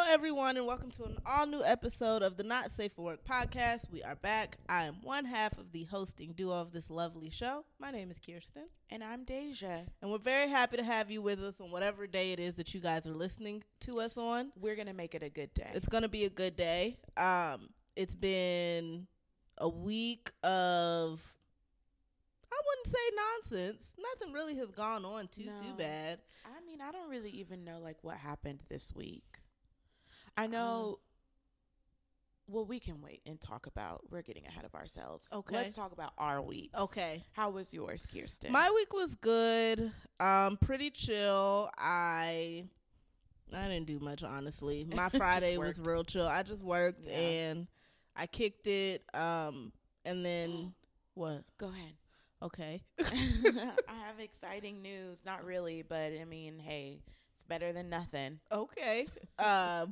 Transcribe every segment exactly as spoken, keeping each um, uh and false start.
everyone, and welcome to an all-new episode of the Not Safe for Work podcast. We are back. I am one half of the hosting duo of this lovely show. My name is Kirsten. And I'm Deja. And we're very happy to have you with us on whatever day it is that you guys are listening to us on. We're going to make it a good day. It's going to be a good day. Um, it's been a week of, I wouldn't say nonsense. Nothing really has gone on too, No. too bad. I mean, I don't really even know, like, what happened this week. I know, um, well, we can wait and talk about, we're getting ahead of ourselves. Okay. Let's talk about our weeks. Okay. How was yours, Kirsten? My week was good. Um, pretty chill. I I didn't do much, honestly. My Friday was real chill. I just worked Yeah. and I kicked it. Um, and then what? Go ahead. Okay. I have exciting news. Not really, but I mean, hey, it's better than nothing. Okay. Um,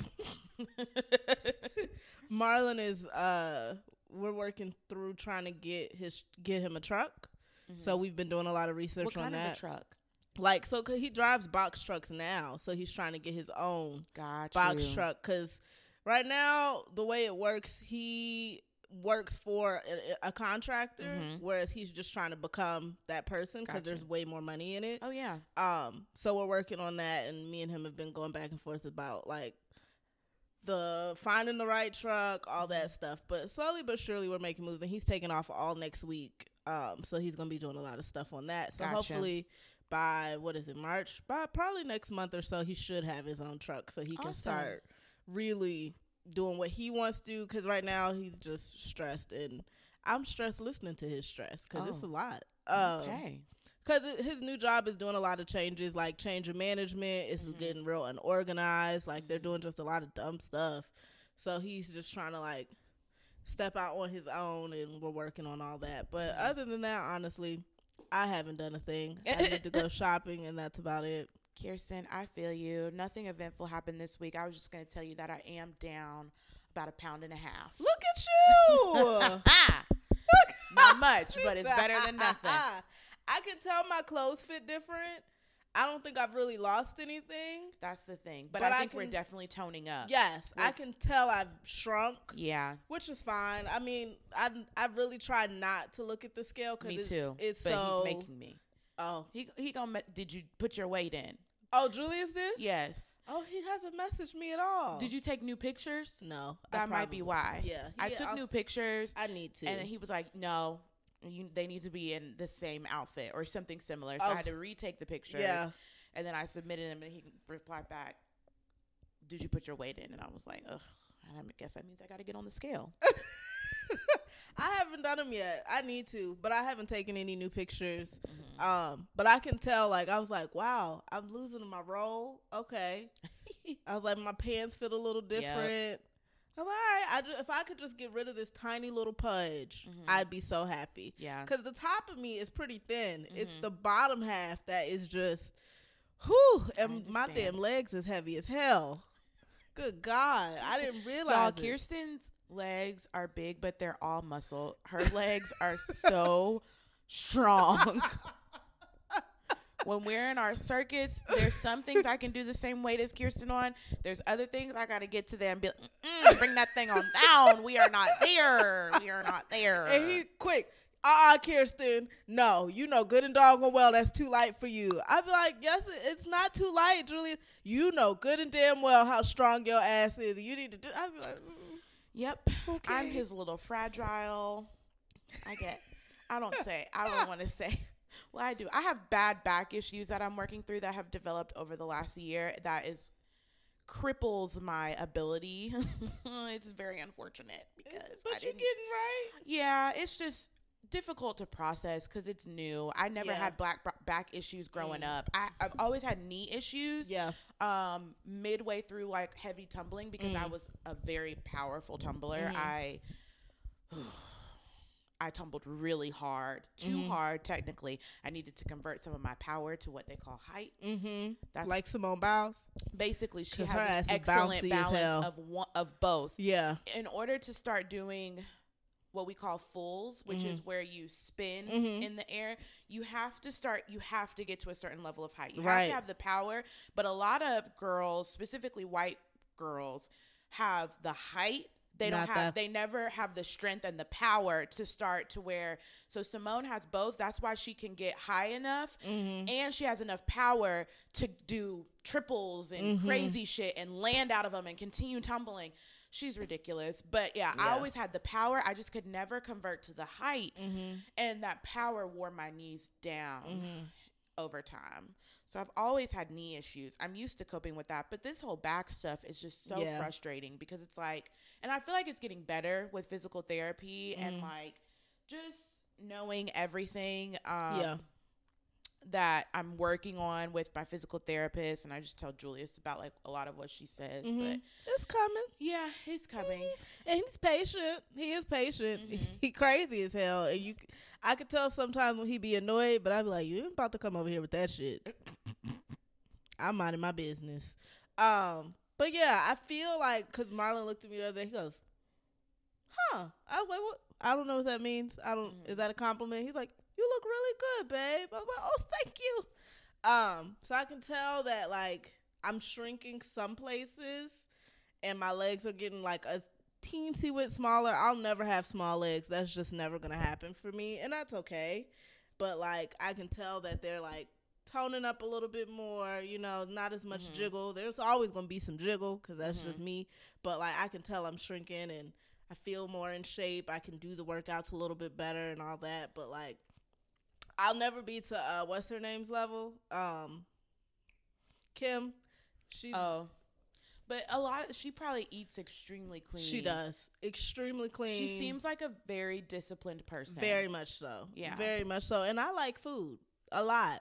Marlon is. Uh, we're working through trying to get his get him a truck. Mm-hmm. So we've been doing a lot of research what on kind that. of a truck? Like, so 'cause he drives box trucks now, so he's trying to get his own Got box you. truck. Because right now, the way it works, he works for a, a contractor, Mhm. whereas he's just trying to become that person because Gotcha. there's way more money in it. Oh, yeah. Um, so we're working on that, and me and him have been going back and forth about like the finding the right truck, all that stuff. But slowly but surely, we're making moves, and he's taking off all next week. Um, so he's gonna be doing a lot of stuff on that. So Gotcha. hopefully, by what is it, March? By probably next month or so, he should have his own truck, so he can Awesome. start really doing what he wants to do. Because right now he's just stressed, and I'm stressed listening to his stress because it's a Oh. lot. Um, Okay. Because his new job is doing a lot of changes, like change of management. It's Mhm. getting real unorganized. Like, they're Mhm. doing just a lot of dumb stuff. So he's just trying to, like, step out on his own, and we're working on all that. But Mhm. other than that, honestly, I haven't done a thing. I need to go shopping, and that's about it. Kirsten, I feel you. Nothing eventful happened this week. I was just going to tell you that I am down about a pound and a half. Look at you! Not much, but it's better than nothing. I can tell my clothes fit different. I don't think I've really lost anything. That's the thing. But, But I I think we're can- definitely toning up. Yes, I Like- can tell I've shrunk. Yeah, Which is fine. I mean, I I really try not to look at the scale because me it's, too. it's but so. he's making me. Oh, He he gonna. Me- did you put your weight in? oh, Julius did. Yes. Oh, he hasn't messaged me at all. Did you take new pictures? No, I That might be probably- why. Yeah, I he- took I'll- new pictures, I need to. and then he was like, "No, you, they need to be in the same outfit or something similar." So Oh. I had to retake the pictures. Yeah. And then I submitted them, and he replied back, "Did you put your weight in?" And I was like, "Ugh, I guess that means I got to get on the scale." I haven't done them yet. I need to, but I haven't taken any new pictures. Mhm. Um, but I can tell. Like, I was like, wow, I'm losing my roll. Okay. I was like, my pants fit a little different. I'm like, all right. I ju- if I could just get rid of this tiny little pudge, Mhm. I'd be so happy. Yeah. Because the top of me is pretty thin. It's Mhm. the bottom half that is just, whew, and my understand. damn legs is heavy as hell. Good God. I didn't realize Y'all, it. Kirsten's legs are big, but they're all muscle. Her legs are so strong. When we're in our circuits, there's some things I can do the same weight as Kirsten on. There's other things I got to get to them and be like, "Mm-mm, bring that thing on down. We are not there. We are not there." And he quick, uh-uh, Kirsten, no, you know good and doggone well that's too light for you. I'd be like, yes, it- it's not too light, Julia. You know good and damn well how strong your ass is. You need to do. I'd be like, mm, Yep. okay. I'm his little fragile. I get, I don't say, I don't want to say. Well, I do. I have bad back issues that I'm working through that have developed over the last year that is cripples my ability. It's very unfortunate because but I you're didn't. getting right. Yeah, it's just difficult to process because it's new. I never Yeah. had black back issues growing Mm. up. I, I've always had knee issues. Yeah. Um, midway through like heavy tumbling because I Mm. was a very powerful tumbler. Mhm. I I tumbled really hard, too Mhm. hard technically. I needed to convert some of my power to what they call height. Mm-hmm. That's Like Simone Biles. basically she 'Cause her has ass an is excellent bouncy as hell. balance of one, of both. Yeah. In order to start doing what we call fulls, which is where you spin Mhm. in the air, you have to start, you have to get to a certain level of height. You Right. have to have the power. But a lot of girls, specifically white girls have the height. They Not don't have, that- they never have the strength and the power to start to where, so Simone has both. That's why she can get high enough Mhm. and she has enough power to do triples and Mhm. crazy shit and land out of them and continue tumbling. She's ridiculous. But yeah, I Yeah. always had the power. I just could never convert to the height. Mhm. And that power wore my knees down Mhm. over time. So I've always had knee issues. I'm used to coping with that. But this whole back stuff is just so Yeah. frustrating because it's like, and I feel like it's getting better with physical therapy and Mhm. like just knowing everything um, Yeah. that I'm working on with my physical therapist. And I just tell Julius about like a lot of what she says. Mhm. But It's coming. yeah, it's coming. And he's patient. He is patient. Mhm. He crazy as hell. And you, I could tell sometimes when he be annoyed, but I be like, you ain't about to come over here with that shit. I'm minding my business. Um, but yeah, I feel like, cause Marlon looked at me the other day, he goes, huh. I was like, what? I don't know what that means. I don't, Mhm. is that a compliment? He's like, you look really good, babe. I was like, oh, thank you. Um, so I can tell that like I'm shrinking some places and my legs are getting like a teensy bit smaller. I'll never have small legs. That's just never gonna happen for me, and that's okay. But like I can tell that they're like toning up a little bit more, you know, not as much Mhm. jiggle. There's always gonna be some jiggle because that's just Mhm. me. But like I can tell I'm shrinking and I feel more in shape. I can do the workouts a little bit better and all that. But like I'll never be to uh, what's her name's level, um, Kim. She Oh. But a lot, she probably eats extremely clean. she does extremely clean. She seems like a very disciplined person. very much so. Yeah. very much so. And I like food a lot.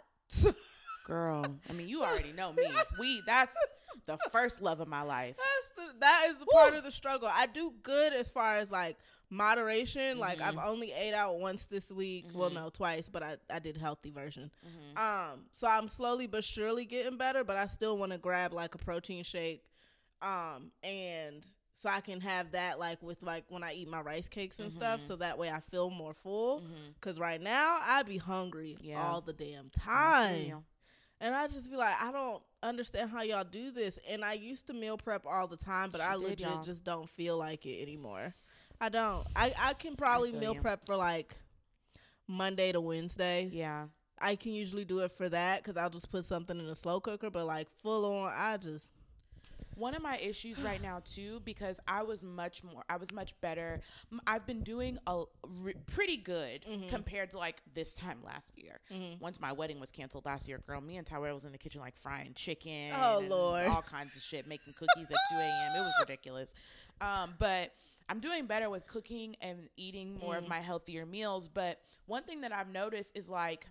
Girl. I mean, you already know me. We, that's the first love of my life. That's the, that is the part of the struggle. I do good as far as like moderation. Like Mhm. I've only ate out once this week. Well, Mhm. no, twice, but I, I did healthy version. Mhm. Um, so I'm slowly but surely getting better, but I still want to grab like a protein shake. Um, and so I can have that like with like when I eat my rice cakes and stuff, Mhm. so that way I feel more full. Mhm. Cause right now I be hungry Yeah. all the damn I feel time. you. And I just be like, I don't understand how y'all do this. And I used to meal prep all the time, but She I did, legit y'all. just don't feel like it anymore. I don't. I, I can probably feel meal you. prep for like Monday to Wednesday. Yeah. I can usually do it for that because I'll just put something in a slow cooker. But like full on, I just. One of my issues right now too, because I was much more, I was much better. M- I've been doing a re- pretty good Mhm. compared to like this time last year. Mhm. Once my wedding was canceled last year, girl, me and Tyrell was in the kitchen like frying chicken. Oh, and Lord. all kinds of shit, making cookies at two a.m. It was ridiculous. Um, but I'm doing better with cooking and eating more of Mm. my healthier meals. But one thing that I've noticed is like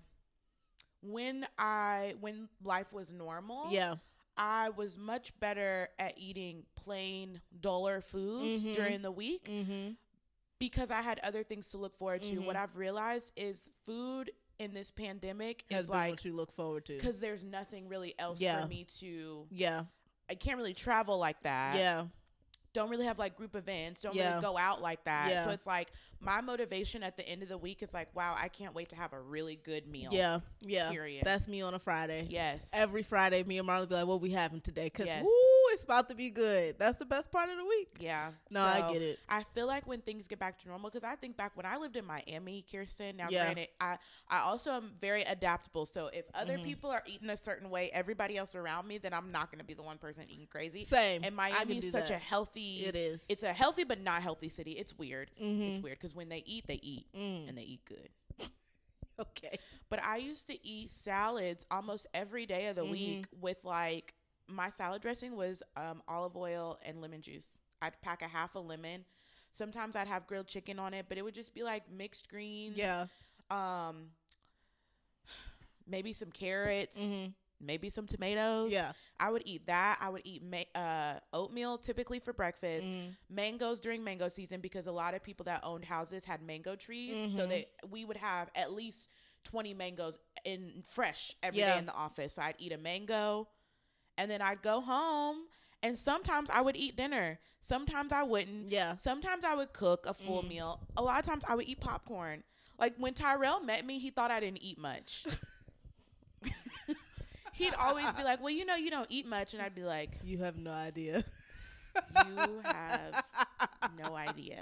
when I when life was normal, Yeah. I was much better at eating plain, duller foods Mhm. during the week Mm-hmm. because I had other things to look forward to. Mhm. What I've realized is food in this pandemic Has is been like, what you look forward to. because there's nothing really else Yeah. for me to, Yeah. I can't really travel like that. Yeah. Don't really have like group events. Don't Yeah. really go out like that. Yeah. So it's like my motivation at the end of the week is like, wow, I can't wait to have a really good meal. Yeah. Yeah. Period. That's me on a Friday. Yes. Every Friday, me and Marlon be like, what we having today? Because, Yes. woo, it's about to be good. That's the best part of the week. Yeah. No, So, I get it. I feel like when things get back to normal, because I think back when I lived in Miami, Kirsten, now Yeah. granted, I, I also am very adaptable. So if other Mhm. people are eating a certain way, everybody else around me, then I'm not going to be the one person eating crazy. Same. And I can Miami do is such that. a healthy, It is. it's a healthy but not healthy city. It's weird. Mhm. It's weird because when they eat, they eat Mm. and they eat good. Okay. But I used to eat salads almost every day of the Mhm. week with like, my salad dressing was um, olive oil and lemon juice. I'd pack a half a lemon. Sometimes I'd have grilled chicken on it, but it would just be like mixed greens. Yeah. Um, maybe some carrots, hmm maybe some tomatoes. Yeah. I would eat that. I would eat ma- uh, oatmeal typically for breakfast. Mhm. Mangoes during mango season because a lot of people that owned houses had mango trees. So Mhm. they we would have at least twenty mangoes in fresh every day Yeah. in the office. So I'd eat a mango and then I'd go home and sometimes I would eat dinner. Sometimes I wouldn't. Yeah. Sometimes I would cook a full Mm. meal. A lot of times I would eat popcorn. Like when Tyrell met me, he thought I didn't eat much. He'd always be like, well, you know, you don't eat much. And I'd be like, You have no idea. You have no idea.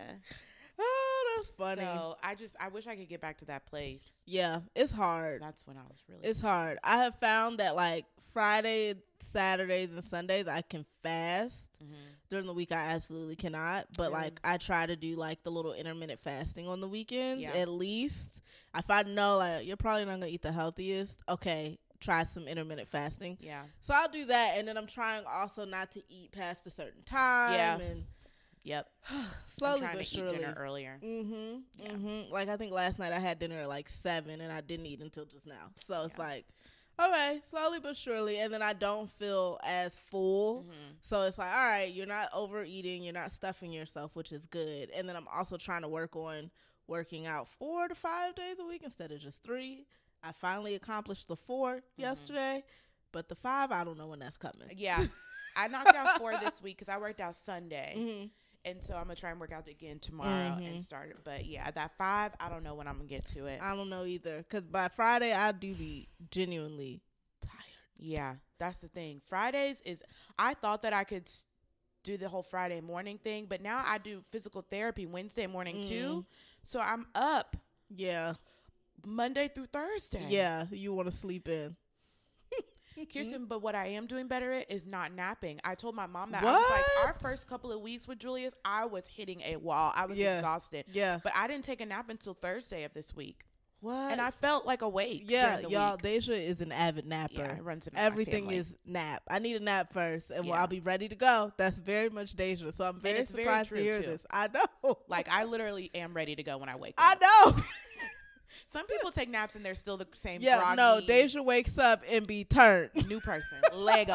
Oh, that's funny. So I just, I wish I could get back to that place. Yeah, it's hard. That's when I was really. It's hard. I have found that like Friday, Saturdays, and Sundays I can fast. Mm-hmm. During the week I absolutely cannot. But Really? like I try to do like the little intermittent fasting on the weekends Yeah. at least. If I know like you're probably not gonna eat the healthiest, okay, try some intermittent fasting. Yeah. So I'll do that, and then I'm trying also not to eat past a certain time. Yeah. And Yep. slowly I'm trying but to surely. eat dinner earlier. Mm-hmm. Yeah. Mm-hmm. Like I think last night I had dinner at like seven, and I didn't eat until just now. So it's Yeah. like, okay, slowly but surely, and then I don't feel as full. Mm-hmm. So it's like, all right, you're not overeating, you're not stuffing yourself, which is good. And then I'm also trying to work on working out four to five days a week instead of just three. I finally accomplished the four Mm-hmm. yesterday, but the five, I don't know when that's coming. Yeah. I knocked out four this week because I worked out Sunday. Mm-hmm. And so I'm going to try and work out again tomorrow Mhm. and start it. But yeah, that five, I don't know when I'm going to get to it. I don't know either, because by Friday, I do be genuinely tired. Yeah, that's the thing. Fridays is, I thought that I could s- do the whole Friday morning thing, but now I do physical therapy Wednesday morning Mm. too. So I'm up Yeah. Monday through Thursday. Yeah, you want to sleep in. Kirsten, but what I am doing better at is not napping. I told my mom that. I was like, our What? first couple of weeks with Julius, I was hitting a wall. I was Yeah. exhausted. Yeah. But I didn't take a nap until Thursday of this week. What? And I felt like awake. yeah, during the y'all, week. Deja is an avid napper. Yeah, it runs in my Everything family. is nap. I need a nap first, and Yeah. I'll be ready to go. That's very much Deja. So I'm very it's very surprised true, to hear too. this. I know. Like, I literally am ready to go when I wake I up. know. Some people take naps and they're still the same yeah, groggy, no. Deja wakes up and be turned. new person. Lego.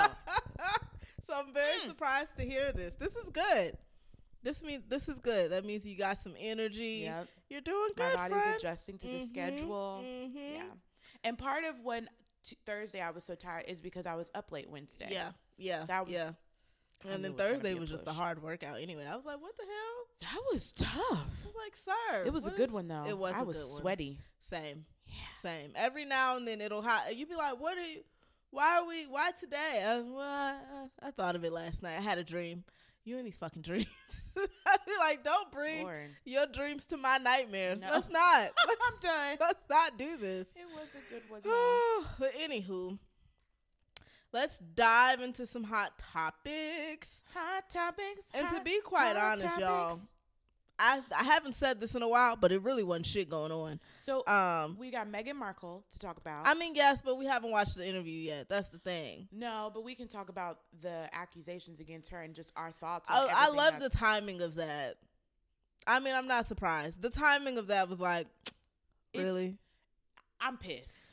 So I'm very Mm. surprised to hear this. This is good. This means this is good. That means you got some energy. Yep. You're doing My good, body's friend. adjusting to the Mhm, schedule. mhm. Yeah. And part of when t- Thursday I was so tired is because I was up late Wednesday. Yeah. Yeah. That was. yeah. I And knew then it was gonna Thursday be a was just a push. hard workout anyway. I was like, what the hell? That was tough. I was like, sir. It was a what good is- one though. It was I a was good one. sweaty. Same. Yeah. Same. Every now and then it'll hot. You be like, what are you? Why are we? Why today? I, well, I, I thought of it last night. I had a dream. You and these fucking dreams. I be like, don't bring Lord. your dreams to my nightmares. No. Let's not. Let's, I'm done. let's not do this. It was a good one. though. But anywho, let's dive into some hot topics. Hot topics. And to hot- be quite hot honest, y'all, topics. I I haven't said this in a while, but it really wasn't shit going on. So Um, we got Meghan Markle to talk about. I mean, yes, but we haven't watched the interview yet. That's the thing. no, but we can talk about the accusations against her and just our thoughts. On I, I everything love the that's- timing of that. I mean, I'm not surprised. The timing of that was like, It's- really? I'm pissed.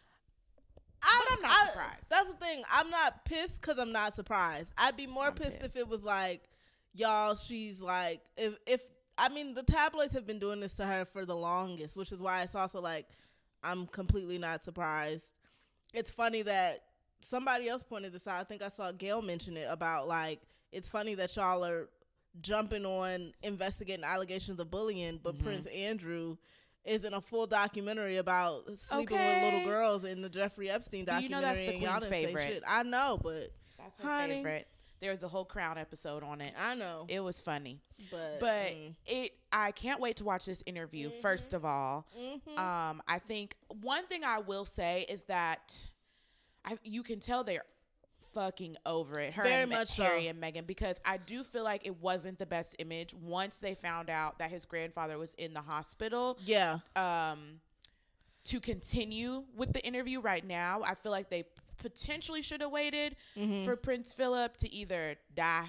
I, I'm not I- surprised. That's the thing. I'm not pissed because I'm not surprised. I'd be more I'm pissed, if pissed. it was like, y'all, she's like, if, if, I mean, the tabloids have been doing this to her for the longest, which is why it's also like, I'm completely not surprised. It's funny that somebody else pointed this out. I think I saw Gail mention it about like, it's funny that y'all are jumping on investigating allegations of bullying, but Mhm. Prince Andrew is in a full documentary about sleeping Okay. with little girls in the Jeffrey Epstein Do you know that's documentary. the and y'all Queen's didn't say favorite? shit. I know, but That's her Honey. favorite. There's a whole Crown episode on it. I know. It was funny, but but mm, it. I can't wait to watch this interview. Mhm. First of all, mhm. um, I think one thing I will say is that I you can tell they're fucking over it. Her Very and Me- much Harry so. and Meghan, because I do feel like it wasn't the best image once they found out that his grandfather was in the hospital. yeah, Um, to continue with the interview right now, I feel like they potentially should have waited mhm. for Prince Philip to either die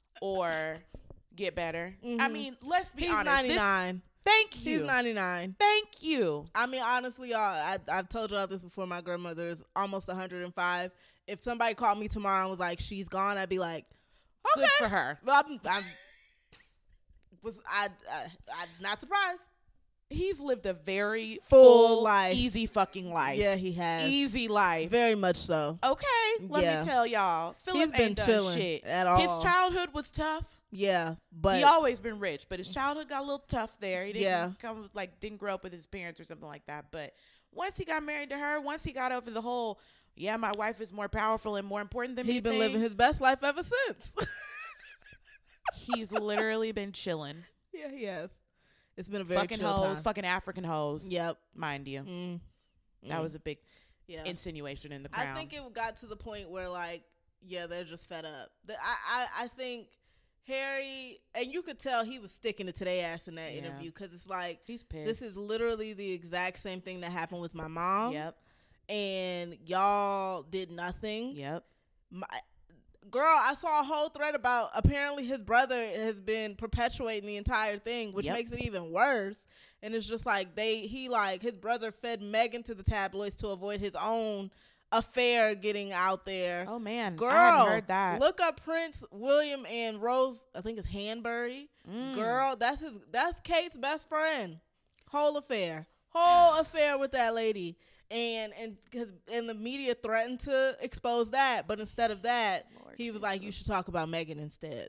or get better. I Mhm. mean, let's be he's honest. This- ninety-nine. thank He's you. ninety-nine. Thank you. I mean, honestly, y'all, I, I've told y'all this before. My grandmother is almost one hundred five. If somebody called me tomorrow and was like, she's gone, I'd be like, okay. Good for her. Well, I'm, I'm was I, I I'm not surprised. He's lived a very Full full, life. easy fucking life. Yeah, he has. Easy life. Very much so. Okay, let Yeah. me tell y'all. Philip He's been ain't done chilling shit. at all. His childhood was tough. Yeah, but he always been rich, but his childhood got a little tough there. He didn't Yeah. come like didn't grow up with his parents or something like that. But once he got married to her, once he got over the whole, yeah, my wife is more powerful and more important than me. he's been thing, living his best life ever since. He's literally been chilling. Yeah, he has. It's been a very Fucking chill hoes, time. fucking African hoes. Yep. Mind you. Mm. That Mm. was a big yeah. insinuation in the crowd. I think it got to the point where, like, yeah, they're just fed up. The, I, I, I think Harry, and you could tell he was sticking it to their ass in that Yeah. interview, because it's like, He's pissed. this is literally the exact same thing that happened with my mom. Yep. And y'all did nothing. Yep. My, girl, I saw a whole thread about apparently his brother has been perpetuating the entire thing, which Yep. makes it even worse. And it's just like they, he like, his brother fed Meghan to the tabloids to avoid his own affair getting out there. Oh man, Girl, I hadn't heard that. Look up Prince William and Rose, I think it's Hanbury. Mm. Girl, that's his, that's Kate's best friend. Whole affair. Whole affair with that lady. And and cause and the media threatened to expose that, but instead of that, Lord he was Jesus. like, "You should talk about Meghan instead."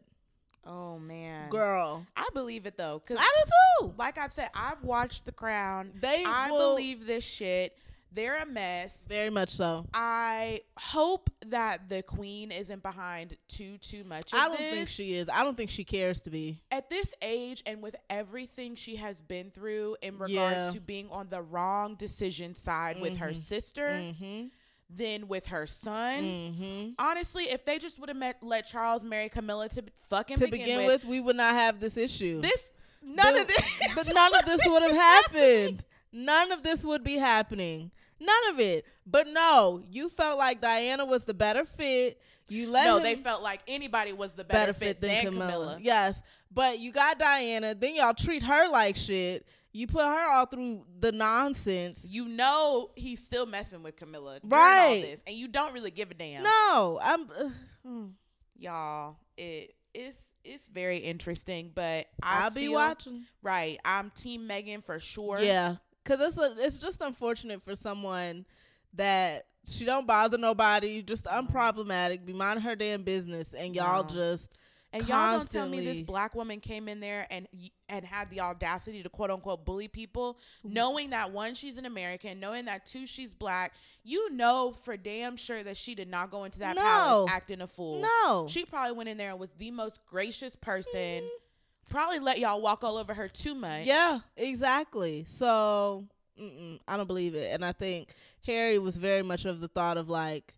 Oh man, Girl, I believe it though, cause I do too. like I've said, I've watched The Crown. They I will, believe this shit. They're a mess. very much so. I hope that the Queen isn't behind too too much of I don't this. think she is. I don't think she cares to be. At this age and with everything she has been through in regards Yeah. to being on the wrong decision side with her Mhm. sister, Mm-hmm. then with her son. Mm-hmm. Honestly, if they just would have met, let Charles marry Camilla to fucking To begin, begin with, with, we would not have this issue. this none The- of this, but none of this would have happened. None of this would be happening. None of it. But no, you felt like Diana was the better fit. You let no, him they felt like anybody was the better, better fit than Camilla. Camilla. Yes, but you got Diana. Then y'all treat her like shit. You put her all through the nonsense. You know he's still messing with Camilla during Right. all this, and you don't really give a damn. No, I'm. Uh, mm. Y'all, it it's it's very interesting, but I I'll be feel- watching. Right, I'm Team Meghan for sure. Yeah, cause it's a, it's just unfortunate for someone that she don't bother nobody, just unproblematic, be minding her damn business, and y'all No. just and y'all don't tell me this constantly- black woman came in there and y- and had the audacity to quote unquote bully people, knowing that one, she's an American, knowing that two, she's black. You know for damn sure that she did not go into that No. palace acting a fool. no. She probably went in there and was the most gracious person. Probably let y'all walk all over her too much. Yeah, exactly. So mm-mm, I don't believe it, and I think Harry was very much of the thought of like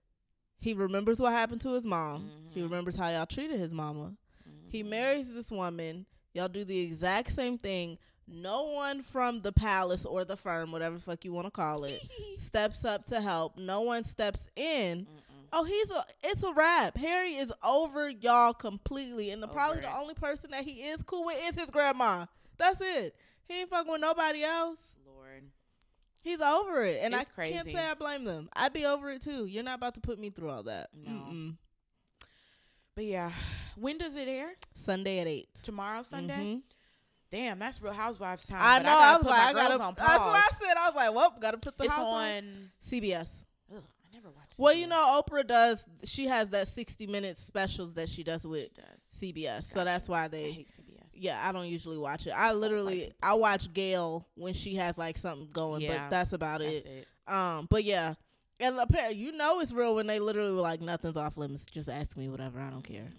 he remembers what happened to his mom. He Mhm. remembers how y'all treated his mama. He Mhm. marries this woman. Y'all do the exact same thing. No one from the palace or the firm, whatever the fuck you want to call it, steps up to help. No one steps in. Mm-mm. Oh, he's a. It's a wrap. Harry is over y'all completely, and the Over probably it. the only person that he is cool with is his grandma. That's it. He ain't fucking with nobody else. Lord. He's over it, and It's I can't crazy. say I blame them. I'd be over it too. You're not about to put me through all that. No. Mm-mm. But yeah, when does it air? Sunday at eight. Tomorrow, Sunday? Mhm. Damn, that's Real Housewives time. I but know. I I, gotta was put like, my I gotta. girls on That's what I pause. said. I was like, well, gotta put the It's house on. C B S. Ugh, I never watched. Well, C B you S. know, Oprah does. She has that sixty minute specials that she does She with does. C B S. So Gotcha. that's why I they. hate C B S. Yeah, I don't usually watch it. I don't like literally it. I watch Gail when she has like something going, Yeah, but that's about That's it. it. Um, but yeah, and apparently you know it's real when they literally were like, nothing's off limits. Just ask me whatever. I don't care.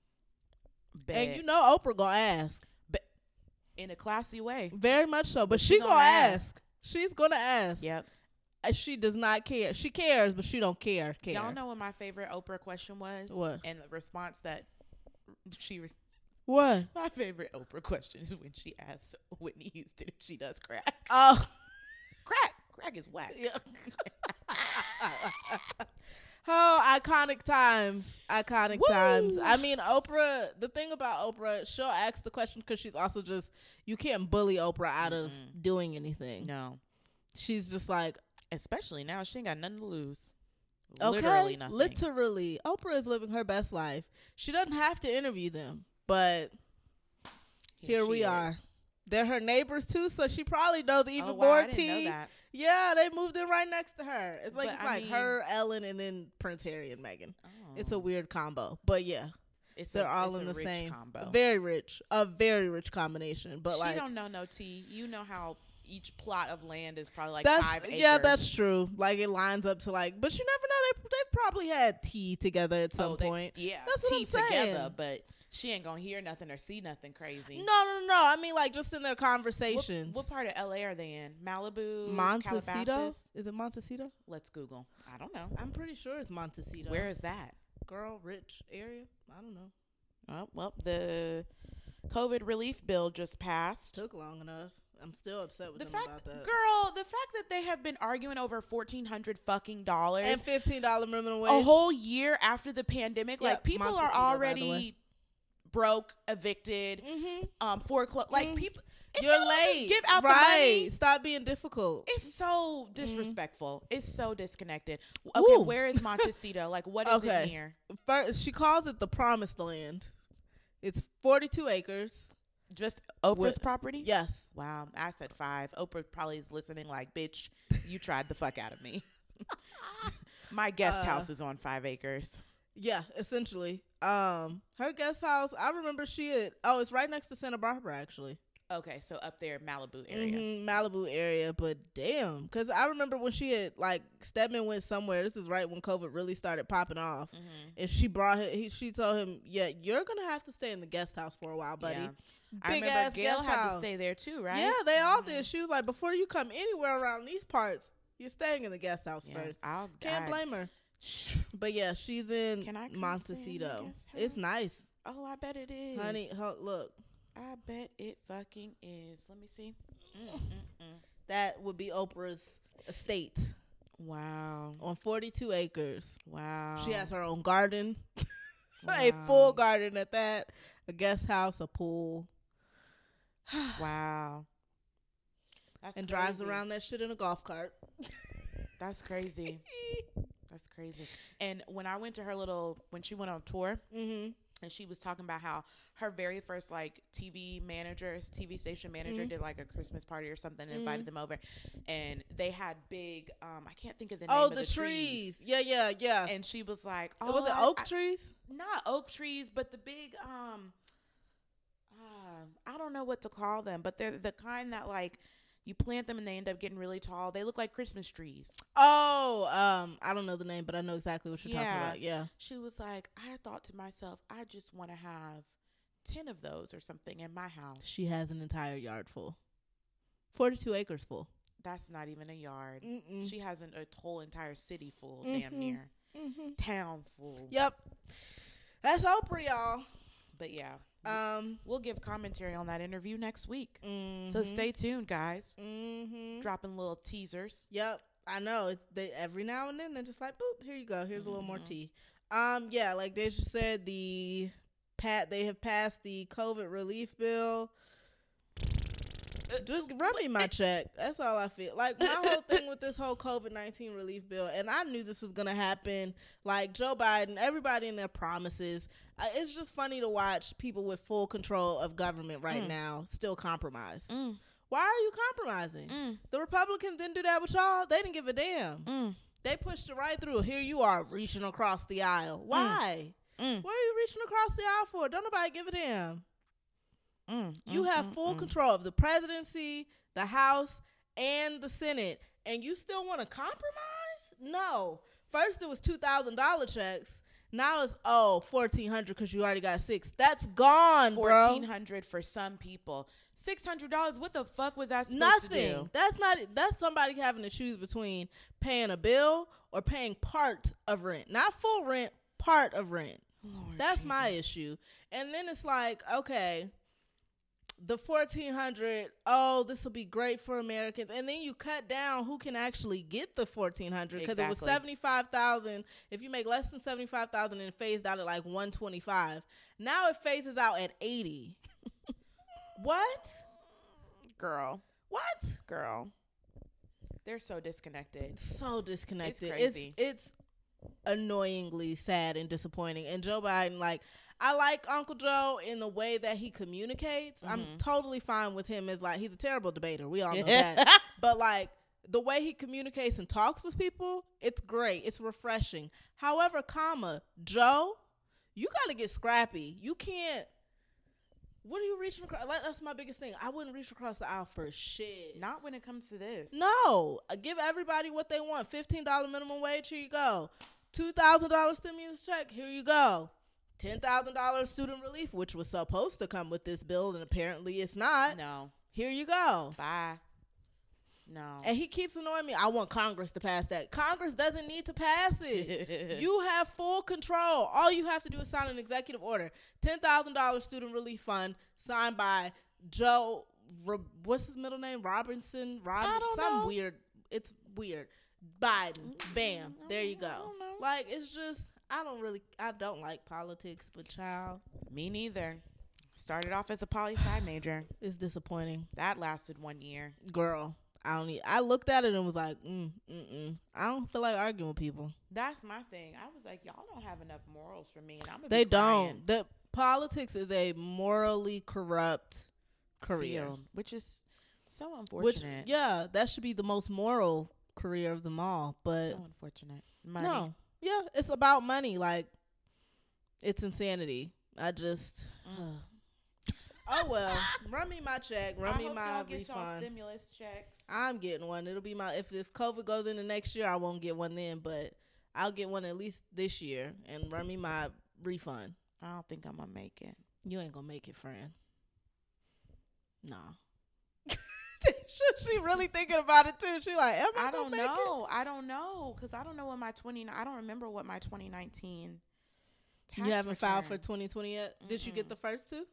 Mhm. Bet. And you know Oprah gonna ask in a classy way. very much so, but, But she, she gonna, gonna ask. She's gonna ask. Yep. Uh, She does not care. She cares, but she don't care. Care. Y'all know what my favorite Oprah question was? What? And the response that she re- What? my favorite Oprah question is when she asked Whitney Houston if she does crack. Oh. Crack. Crack is whack. Yeah. Oh, iconic times. Iconic Woo! times. I mean, Oprah, the thing about Oprah, she'll ask the question because she's also just, you can't bully Oprah out of Mm-mm. doing anything. No. She's just like, Especially now, she ain't got nothing to lose. okay, Literally nothing. literally. Oprah is living her best life. She doesn't have to interview them, but here she we are. is. they're her neighbors too, so she probably knows even Oh, wow, more I didn't know tea. that. Yeah, they moved in right next to her. It's like But it's I like mean- her, Ellen, and then Prince Harry and Meghan. Oh. It's a weird combo, but yeah, It's they're a, all it's in a the rich same combo. very rich, a very rich combination. But she like, don't know no tea. You know how each plot of land is probably like that's five acres. yeah, that's true. Like it lines up to like, but you never know. They they probably had tea together at some Oh, they- point. Yeah, That's what tea I'm saying. together, but She ain't gonna hear nothing or see nothing crazy. No, no, no. I mean, like, just in their conversations. What, what part of L A are they in? Malibu? Montecito? Calabasas? Is it Montecito? Let's Google. I don't know. I'm pretty sure it's Montecito. Where is that? Girl, rich area? I don't know. Oh, well, the COVID relief bill just passed. Took long enough. I'm still upset with The them fact, about that. girl, the fact that they have been arguing over fourteen hundred fucking dollars And fifteen dollar minimum wage. a whole year after the pandemic, Yep, like people Montecito, are by the already way. broke, evicted, Mm-hmm. um, foreclosed. Like Mhm. people, if You're y'all don't just late. give out right. the money. Stop being difficult. It's so disrespectful. Mm-hmm. It's so disconnected. Okay, Ooh. where is Montecito? Like, what is Okay. in here? First, she calls it the promised land. It's forty-two acres. Just Oprah's What- property? Yes. Wow, I said five. Oprah probably is listening like, bitch, you tried the fuck out of me. My guest Uh, house is on five acres. Yeah, essentially. Um, her guest house, I remember she had, oh, it's right next to Santa Barbara, actually. Okay, so up there, Malibu area. Mhm, Malibu area, but damn. Because I remember when she had, like, Stedman went somewhere. This is right when COVID really started popping off. Mm-hmm. And she brought him, he, she told him, yeah, you're going to have to stay in the guest house for a while, buddy. Yeah. Big I remember ass Gail guest had house. to stay there too, right? Yeah, they all Mhm. did. She was like, before you come anywhere around these parts, you're staying in the guest house Yeah, first. I'll, Can't I- blame her. But yeah, she's in Can I come stay in the Montecito. guest It's house? nice, Oh, I bet it is. honey. Ho- look, I bet it fucking is. Let me see. Mm-mm-mm. that would be Oprah's estate Wow. on forty-two acres. Wow. She has her own garden, a Wow. full garden at that, a guest house, a pool, Wow. That's and drives crazy. around that shit in a golf cart. That's crazy. That's crazy. And when I went to her little, when she went on tour, Mm-hmm. and she was talking about how her very first like T V managers, T V station manager Mhm. did like a Christmas party or something and Mhm. invited them over, and they had big, um, I can't think of the name Oh, of the, the trees. Yeah, yeah, yeah. And she was like, Oh, "Oh, was it I- oak I- trees? not oak trees, but the big, um, uh, I don't know what to call them, but they're the kind that like you plant them and they end up getting really tall. They look like Christmas trees." Oh, um, I don't know the name, but I know exactly what you're Yeah. talking about. Yeah. She was like, "I thought to myself, I just want to have ten of those or something in my house." She has an entire yard full. forty-two acres full. That's not even a yard. Mm-mm. She has an, a whole entire city full, Mhm. damn near. Mm-hmm. Town full. Yep. That's Oprah, y'all. But yeah, Um, we'll give commentary on that interview next week. mhm. So stay tuned, guys. Mm-hmm. Dropping little teasers. Yep. I know. It's they every now and then they're just like, boop, here you go. Here's a little more Mhm. tea. Um, yeah, like they just said, the pat they have passed the COVID relief bill. Just run me my check. That's all I feel. Like my whole thing with this whole COVID nineteen relief bill, and I knew this was gonna happen. Like Joe Biden, everybody in their promises. Uh, it's just funny to watch people with full control of government right Mm. now still compromise. Mm, Why are you compromising? mm, The Republicans didn't do that with y'all. They didn't give a damn. mm, They pushed it right through. Here you are reaching across the aisle. Why? mm, What are you reaching across the aisle for? Don't nobody give a damn. mm, You mm, have mm, full mm. control of the presidency, the House, and the Senate, and you still want to compromise? No. First it was two thousand dollars checks. Now it's, oh, fourteen hundred dollars because you already got six. That's gone, bro. Fourteen hundred for some people. Six hundred dollars. What the fuck was I supposed Nothing. to do? That's not. That's somebody having to choose between paying a bill or paying part of rent, not full rent, part of rent. Lord That's my Jesus. issue. And then it's like, okay, the fourteen hundred. Oh, this will be great for Americans. And then you cut down who can actually get the fourteen hundred because it was Exactly. seventy five thousand. If you make less than seventy five thousand, and it phased out at like one twenty five. Now it phases out at eighty. What? Girl, What? girl. They're so disconnected. So disconnected. It's crazy. It's, it's annoyingly sad and disappointing. And Joe Biden, like, I like Uncle Joe in the way that he communicates. I'm Mhm. totally fine with him as like he's a terrible debater. We all know that. But like the way he communicates and talks with people, it's great. It's refreshing. However, comma, Joe, you got to get scrappy. You can't. What are you reaching across? Like, that's my biggest thing. I wouldn't reach across the aisle for shit. Not when it comes to this. No, uh, give everybody what they want. fifteen dollars minimum wage, here you go. two thousand dollars stimulus check, here you go. ten thousand dollars student relief, which was supposed to come with this bill, and apparently it's not. No. Here you go. Bye. No. And he keeps annoying me. I want Congress to pass that. Congress doesn't need to pass it. You have full control. All you have to do is sign an executive order. ten thousand dollars student relief fund signed by Joe, what's his middle name? Robinson? Robin, I don't some know. weird. It's weird. Biden. Bam. There you go. I don't know. Like, it's just, I don't really, I don't like politics, but child, Me neither. Started off as a poli-sci major. it's disappointing. That lasted one year. Girl, I don't need, I looked at it and was like, mm, mm-mm. I don't feel like arguing with people. That's my thing. I was like, y'all don't have enough morals for me, and I'm. They don't. The politics is a morally corrupt career, Field, which is so which unfortunate. yeah, that should be the most moral career of them all. But So unfortunate. Money. no, yeah, it's about money. Like, it's insanity. I just. Mm. Oh well, run me my check, run I me hope my y'all get y'all refund. stimulus checks. I'm getting one. It'll be my if if COVID goes into next year, I won't get one then, but I'll get one at least this year and run me my refund. I don't think I'm gonna make it. You ain't gonna make it, friend. Nah. She really thinking about it too. She like, am I, I don't gonna make know. I don't know because I don't know what my twenty. I don't remember what my twenty nineteen. it? Tax You haven't filed for return. twenty twenty yet. Did you get Mm-mm. the first two?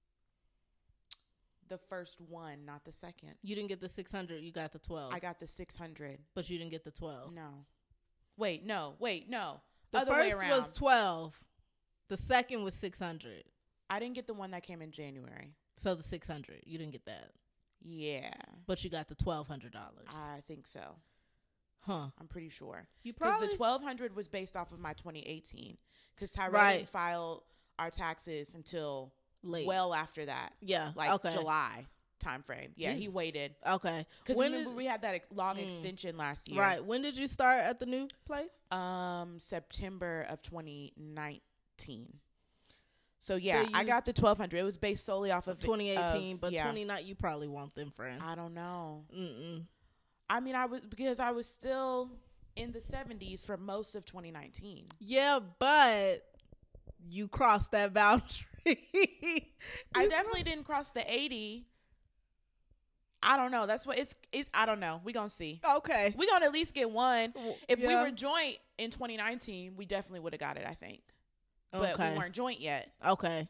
The first one, not the second. You didn't get the six hundred. You got the twelve. I got the six hundred. but you didn't get the twelve. No. Wait, no. Wait, no. The Other first way around. was twelve. The second was six hundred. I didn't get the one that came in January. So the six hundred, you didn't get that, Yeah. but you got the twelve hundred dollars. I think so. Huh? I'm pretty sure. You Because probably the twelve hundred was based off of my twenty eighteen. Because Tyrell Right. didn't file our taxes until late. well after that. yeah. Like okay. July time frame. Yeah, he Jeez. waited. Okay. Because When remember did- we had that ex- long Mm. extension last year. Right. When did you start at the new place? Um, September of twenty nineteen. So yeah, I you- got the twelve hundred. It was based solely off of twenty eighteen, of- but yeah. twenty nine you probably want them, friend. I don't know. Mm-mm. I mean, I was because I was still in the seventies for most of twenty nineteen. Yeah, but you crossed that boundary. I You definitely didn't cross the eighty. I don't know. That's what it's. It's. I don't know. We gonna see. cro- okay. We gonna at least get one. If we Yeah. were joint in twenty nineteen, we definitely would have got it. I think, but okay. we weren't joint yet. Okay.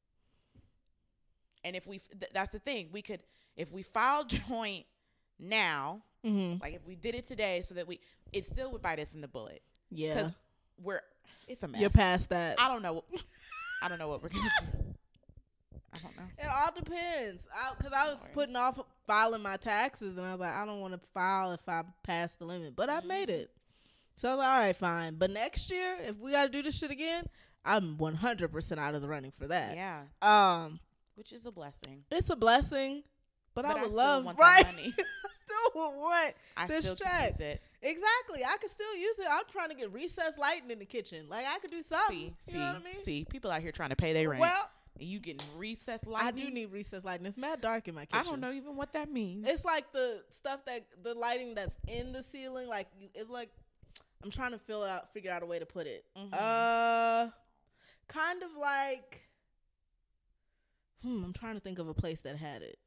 And if we, th- that's the thing. We could, if we filed joint now, Mm-hmm. like if we did it today, so that we, it still would bite us in the bullet. Yeah. Because we're, it's a mess. You're past that. I don't know. I don't know what we're gonna do. I don't know. It all depends. Because I, was Sorry. putting off filing my taxes, and I was like, I don't want to file if I pass the limit. But I made Mm-hmm. it. So I was like, all right, fine. But next year, if we got to do this shit again, I'm one hundred percent out of the running for that. Yeah, Um, which is a blessing. It's a blessing, but, But I would still love, want right? that money. I still would want. I This still can check. use it. Exactly. I could still use it. I'm trying to get recessed lighting in the kitchen. Like, I could do something. See, you see, know what I mean? see. People out here trying to pay their rent. Well, and you getting recessed I lighting. do need recessed lighting. It's mad dark in my kitchen. I don't know even what that means. It's like the stuff that the lighting that's in the ceiling. Like you- it's like I'm trying to fill out, figure out a way to put it. Mhm. Uh, kind of like. Hmm. I'm trying to think of a place that had it.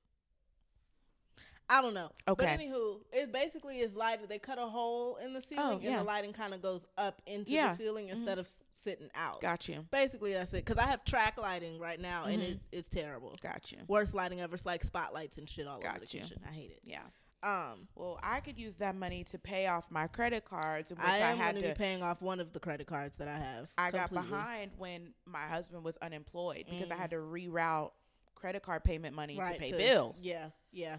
I don't know. Okay. But anywho, it basically is lighted. They cut a hole in the ceiling, Oh, yeah. and the lighting kind of goes up into Yeah. the ceiling instead of s- sitting out. Got you. Basically, that's it. Because I have track lighting right now, and Mhm. it, it's terrible. Got you. Worst lighting ever. It's like spotlights and shit all over Got the you. kitchen. I hate it. Yeah. Um, Well, I could use that money to pay off my credit cards, which I I, am had going to to. be paying off one of the credit cards that I have. I got completely. behind when my husband was unemployed because I Mm. had to reroute credit card payment money Right, to pay to- bills. Yeah, yeah.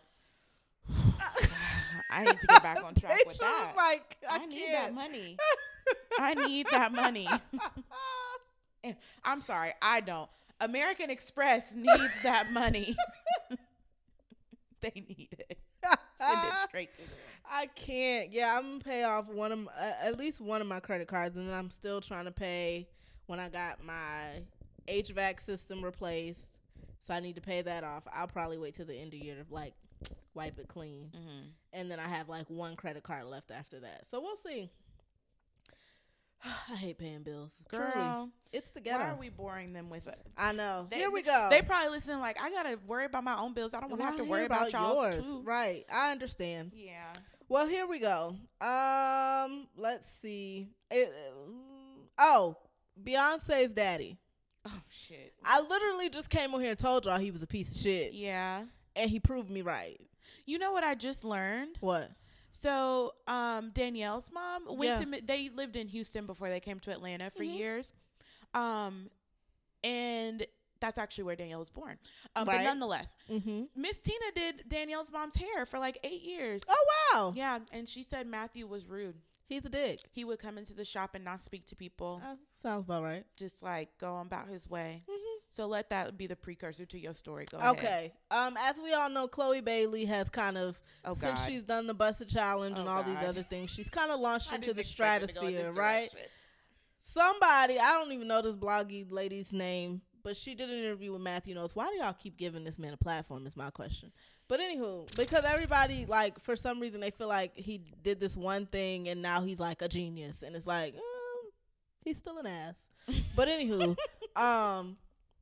I need to get back on track with Rachel was that. Like, I, I, need that can't. money. I need that money. And I'm sorry, I don't. American Express needs that money. They need it. Send it straight to them. I can't. Yeah, I'm gonna pay off one of my, uh, at least one of my credit cards, and then I'm still trying to pay when I got my H V A C system replaced. So I need to pay that off. I'll probably wait till the end of the year to like wipe it clean, Mm-hmm. and then I have like one credit card left after that. So we'll see. I hate paying bills. Girl, Truly, it's the ghetto. why are we boring them with it? I know. They, Here we go. They probably listen like, I gotta worry about my own bills. I don't want to have to worry about, about y'all's yours. too. Right. I understand. Yeah. Well, here we go. Um, let's see. It, oh, Beyonce's daddy. Oh shit. I literally just came on here and told y'all he was a piece of shit. Yeah. And he proved me right. You know what I just learned? What? So, um, Danielle's mom went Yeah. to. They lived in Houston before they came to Atlanta for Mhm. years, um, and that's actually where Danielle was born. Um, Right. But nonetheless, Mm-hmm. Miss Tina did Danielle's mom's hair for like eight years. Oh, wow. Yeah, and she said Matthew was rude. He's a dick. He would come into the shop and not speak to people, Uh, sounds about right. just like go on about his way. Mm-hmm. So let that be the precursor to your story. Go Okay. ahead. Um, as we all know, Chloe Bailey has kind of, Oh since God. she's done the Busted Challenge Oh, and all these God. other things, she's kind of launched I into didn't the expect it to go in this stratosphere, right? direction. Somebody, I don't even know this bloggy lady's name, but she did an interview with Matthew Knows. Why do y'all keep giving this man a platform is my question. But anywho, because everybody, like, for some reason, they feel like he did this one thing and now he's like a genius. And it's like, um, he's still an ass. But anywho, um,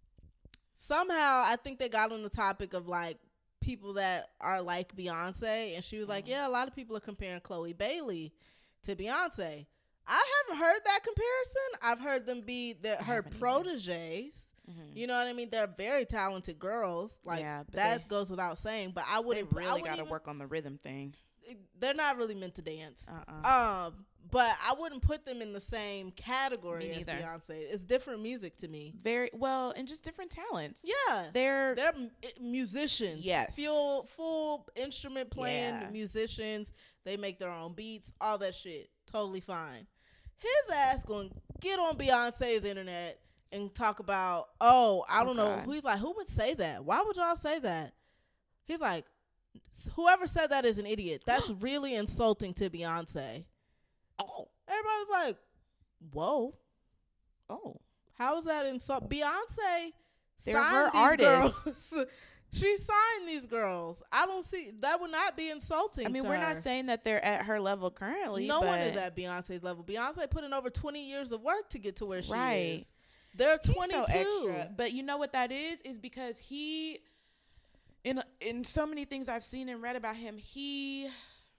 somehow I think they got on the topic of like people that are like Beyonce. And she was like, Mhm. yeah, a lot of people are comparing Chloe Bailey to Beyonce. I haven't heard that comparison. I've heard them be the, I her haven't either. proteges. Mhm. You know what I mean? They're very talented girls. Like Yeah, but that they- goes without saying. But I They wouldn't. I really wouldn't got to even- work on the rhythm thing. They're not really meant to dance. Uh-uh. Um, but I wouldn't put them in the same category Me as neither. Beyonce. It's different music to me. Very well, and just different talents. Yeah, They're they're m- i- musicians. Yes. full full instrument playing Yeah. musicians. They make their own beats, all that shit. Totally fine. His ass gonna get on Beyonce's internet and talk about, oh, I Oh, don't know. God. He's like, who would say that? Why would y'all say that? He's like, whoever said that is an idiot. That's really insulting to Beyonce. oh Everybody's like, whoa, oh how is that insult? Beyonce They're signed her these artists. girls. She signed these girls. I don't see that would not be insulting. I mean, to we're her. not saying that they're at her level currently. No but one is at Beyonce's level. Beyonce put in over twenty years of work to get to where she Right. is. They're He's twenty-two. so extra. But you know what that is? Is because he, in in so many things I've seen and read about him, he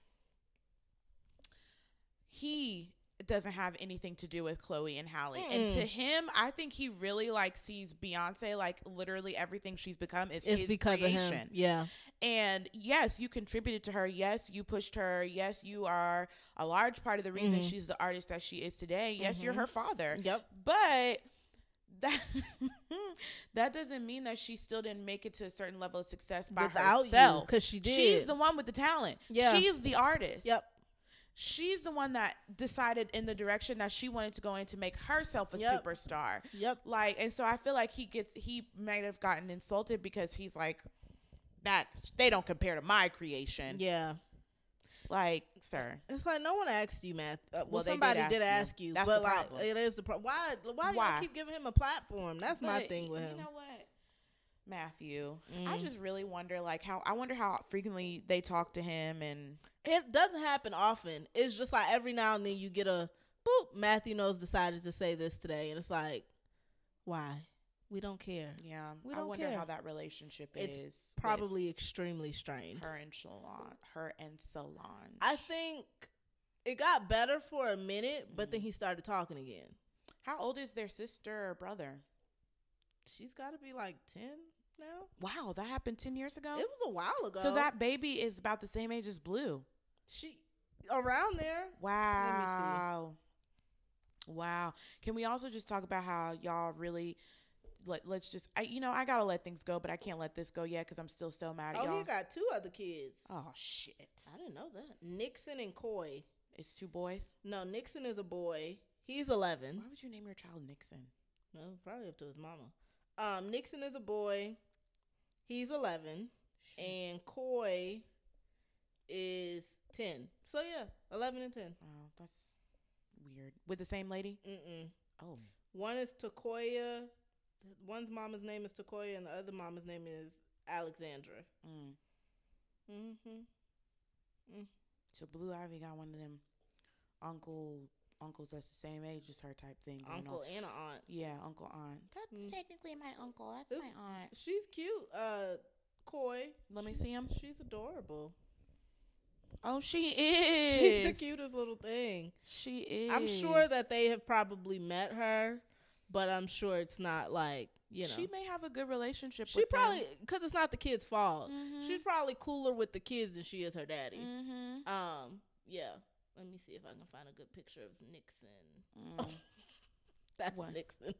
he doesn't have anything to do with Chloe and Halle. And Mm-mm. to him, I think he really like sees Beyonce like literally everything she's become is It's his because creation. of him. Yeah. And yes, you contributed to her. Yes, you pushed her. Yes, you are a large part of the reason Mhm. she's the artist that she is today. Yes, you're Mhm. her father. Yep. But that that doesn't mean that she still didn't make it to a certain level of success by Without herself. you, because she did. She's the one with the talent. Yeah. She's the artist. Yep. She's the one that decided in the direction that she wanted to go in to make herself a Yep. superstar. Yep. Like, and so I feel like he gets he might have gotten insulted because he's like, that's they don't compare to my creation. Yeah. Like, sir. It's like no one asked you, Matt. Uh, well, Well, they did somebody ask did you. ask you, That's but the like problem. it is the pro- why? Why do Why? y'all keep giving him a platform? That's my But thing with you him. know what? Matthew. I Mm. just really wonder like how I wonder how frequently they talk to him and It doesn't happen often. It's just like every now and then you get a boop. Matthew Knows decided to say this today, and it's like, why? We don't care. yeah. We I don't wonder care. how that relationship It's is. with Probably extremely strained. her and Salon. Her and Solange. I think it got better for a minute, but then Mhm. he started talking again. How old is their sister or brother? She's got to be like ten now. Wow, that happened ten years ago. It was a while ago. So that baby is about the same age as Blue. she around there. Wow. Wow. Can we also just talk about how y'all really let, let's just I you know, I got to let things go, but I can't let this go yet cuz I'm still so mad at Oh, y'all. he got two other kids. Oh shit. I didn't know that. Nixon and Coy. It's two boys. No, Nixon is a boy. He's eleven. Why would you name your child Nixon? No, probably up to his mama. Um, Nixon is a boy. He's eleven, Shit. and Coy is ten. So yeah, eleven and ten. Oh, that's weird. With the same lady? Mm-mm. Oh. One is Takoya. One's mama's name is Takoya, and the other mama's name is Alexandra. Mm. Mm-hmm. So Blue Ivy got one of them Uncle uncles that's the same age as her type thing. Uncle and an aunt. Yeah, uncle aunt. That's Mm. technically my uncle. That's It's- my aunt. She's cute. Uh, Coy. Let me see him. She's adorable. Oh, she is. She's the cutest little thing. She is. I'm sure that they have probably met her, but I'm sure it's not like, you know. She may have a good relationship She with probably, because it's not the kid's fault. Mm-hmm. She's probably cooler with the kids than she is her daddy. Mm-hmm. Um, yeah. Let me see if I can find a good picture of Nixon. Mm. That's What? Nixon.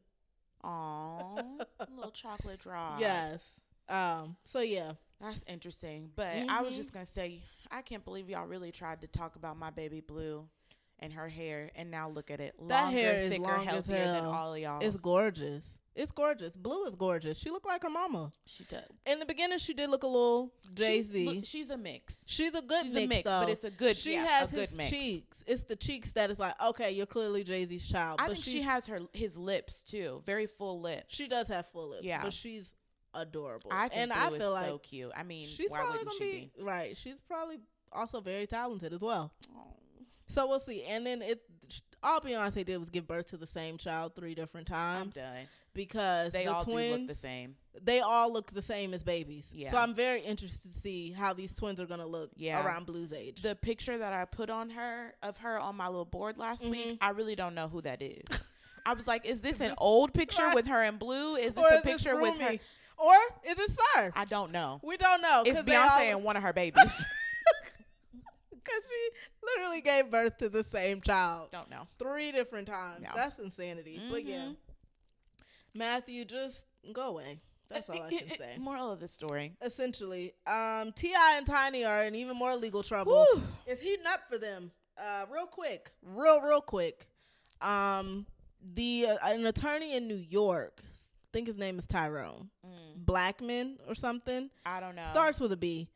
Aw, little chocolate drop. Yes. Um. So yeah. That's interesting. But I was Mhm. just going to say, I can't believe y'all really tried to talk about my baby Blue and her hair. And now look at it. Longer, That hair is thicker, long as healthier than hell. all of y'all. It's gorgeous. It's gorgeous. Blue is gorgeous. She looked like her mama. She does. In the beginning, she did look a little Jay She's, Z. look, she's a mix. She's a good She's mix, a mix, though. but it's a good, She yeah, has a good his mix. cheeks. It's the cheeks that is like, okay, you're clearly Jay Z's child. I but think she she's- has her his lips, too. Very full lips. She does have full lips. Yeah. But she's adorable. I think and Blue I is feel like so cute. I mean, she's why probably wouldn't gonna she be, right. She's probably also very talented as well. be? Oh. So we'll see. And then it all Beyonce did was give birth to the same child three different I'm times done. because They the all twins do look the same. they all look the same as babies. Yeah. So I'm very interested to see how these twins are gonna look Yeah. around Blue's age. The picture that I put on her of her on my little board last Mhm. week, I really don't know who that is. I was like, is this an old picture Right. with her in blue? Is this or a is this picture with her? Rumi? Or is it Sir? I don't know. We don't know. It's 'cause they Beyonce all- and one of her babies. Because she literally gave birth to the same child Don't know. three different times. No. That's insanity. But yeah, Mhm. Matthew, just go away. That's all I can say. Moral of the story. Essentially, um, T I and Tiny are in even more legal trouble. Woo. It's heating up for them. Uh, real quick, real real quick. Um, the uh, an attorney in New York, I think his name is Tyrone Mm, Blackman or something. I don't know. Starts with a B.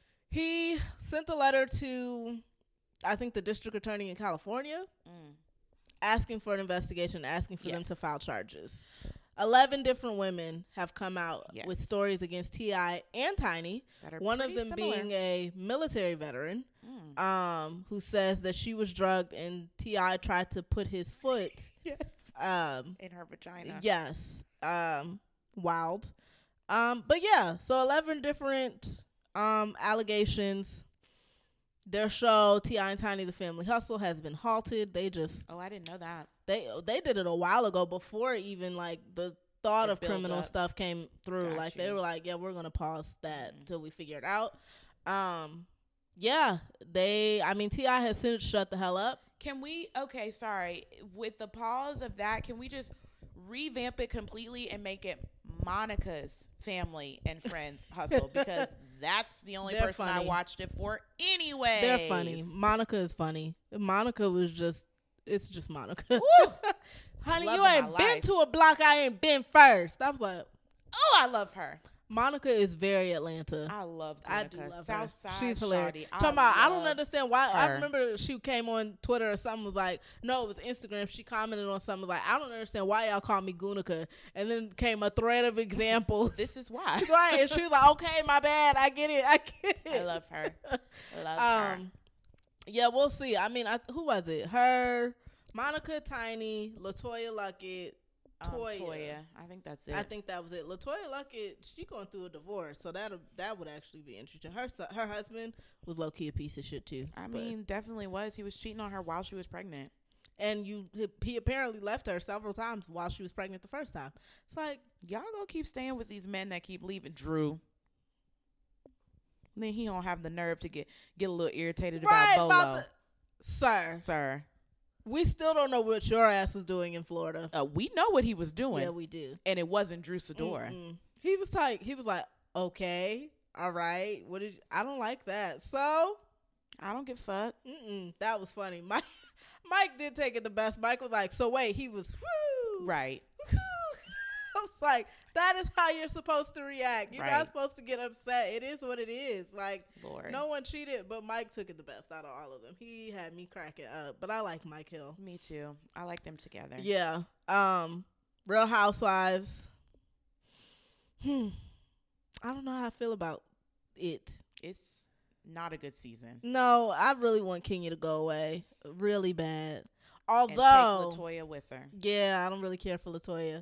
He sent a letter to, I think, the district attorney in California, Mm. asking for an investigation, asking for them to Yes. file charges. Eleven different women have come out with Yes. stories against T I and Tiny. That are One of pretty them similar. being a military veteran, Mm. um, who says that she was drugged and T I tried to put his foot, Yes. um, In her vagina. yes, um, wild. Um, but yeah, so eleven different um allegations. Their show, T I and Tiny the Family Hustle, has been halted. They just Oh, I didn't know that. they they did it a while ago before even like the thought It of built criminal up. stuff came through. Got like they you. were like, yeah, we're gonna pause that Mhm. until we figure it out. Um, yeah, they. I mean, T I has since shut the hell up. Can we, okay, sorry. With the pause of that, can we just revamp it completely and make it Monica's Family and Friends Hustle? Because that's the only They're person I funny. watched it for anyway. They're funny. Monica is funny. Monica was just. It's just Monica. Woo! Honey, Love you of my ain't been life. to a block I ain't been first. I was like, Oh, I love her. Monica is very Atlanta. I love I Monica. do love South her. Side She's hilarious. Shawty. Talking about, I don't love- understand why. I her. remember she came on Twitter or something was like, no, it was Instagram. She commented on something was like, I don't understand why y'all call me Gunica. And then came a thread of examples. This is why. right, and she was like, okay, my bad. I get it. I get it. I love her. Love her. Um, yeah, we'll see. I mean, I, who was it? Her, Monica, Tiny, Latoya Luckett. Um, Toya. Toya. I think that's it. I think that was it. Latoya Luckett, she going through a divorce, so that that would actually be interesting. Her su- her husband was low key a piece of shit too. I but- mean, definitely was. He was cheating on her while she was pregnant. and you he, he apparently left her several times while she was pregnant the first time. It's like, Y'all gonna keep staying with these men that keep leaving Drew. Then he don't have the nerve to get get a little irritated right about Bolo. about the, sir. Sir, We still don't know what your ass was doing in Florida. uh, we know what he was doing, Yeah, we do. and it wasn't Drew Sidor. Mm-mm. He was like, he was like, okay, all right. What did you, I don't like that. So. I don't give a fuck. Mm-mm, that was funny. Mike, Mike did take it the best. Mike was like, so wait, he was, whoo, Right. whoo. I was like, that is how you're supposed to react. You're Right. not supposed to get upset. It is what it is. Like, Lord. no one cheated, but Mike took it the best out of all of them. He had me cracking up, but I like Mike Hill. Me too. I like them together. Yeah. Um, Real Housewives. Hmm. I don't know how I feel about it. It's not a good season. No, I really want Kenya to go away. Really bad. Although, and take Latoya with her. Yeah, I don't really care for Latoya.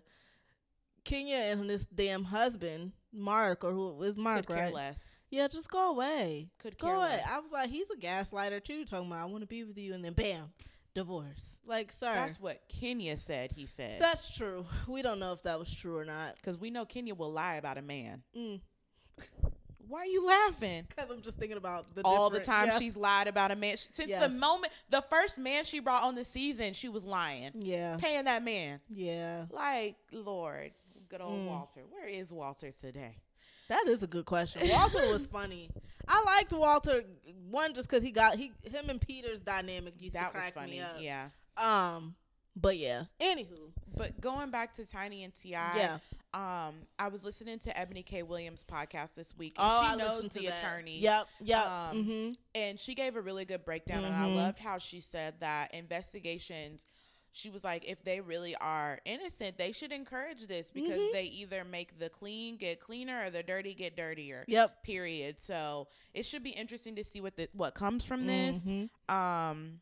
Kenya and this damn husband, Mark, or who is Mark, Could care right? less. Yeah, just go away. Could go care away. less. I was like, he's a gaslighter too, talking about I want to be with you, and then bam, divorce. Like, sir. That's what Kenya said. He said. That's true. We don't know if that was true or not. Because we know Kenya will lie about a man. Mm. Why are you laughing? Because I'm just thinking about the all the different- time yeah. she's lied about a man. Since Yes. the moment, the first man she brought on the season, she was lying. Yeah. Paying that man. Yeah. Like, Lord, good old Mm. Walter. Where is Walter today? That is a good question. Walter was funny. I liked Walter one just because he got he him and Peter's dynamic used That to crack was funny. me up. Yeah. Um, but yeah. Anywho, But going back to Tiny and T I, yeah. um, I was listening to Ebony K. Williams' podcast this week. And Oh, she I knows listened to the that. attorney. Yep. Yep. Um, mm-hmm. And she gave a really good breakdown. And I Mhm. loved how she said that investigations, she was like, if they really are innocent, they should encourage this because Mhm. they either make the clean get cleaner or the dirty get dirtier. Yep. Period. So it should be interesting to see what the, what comes from this. Mhm. Um,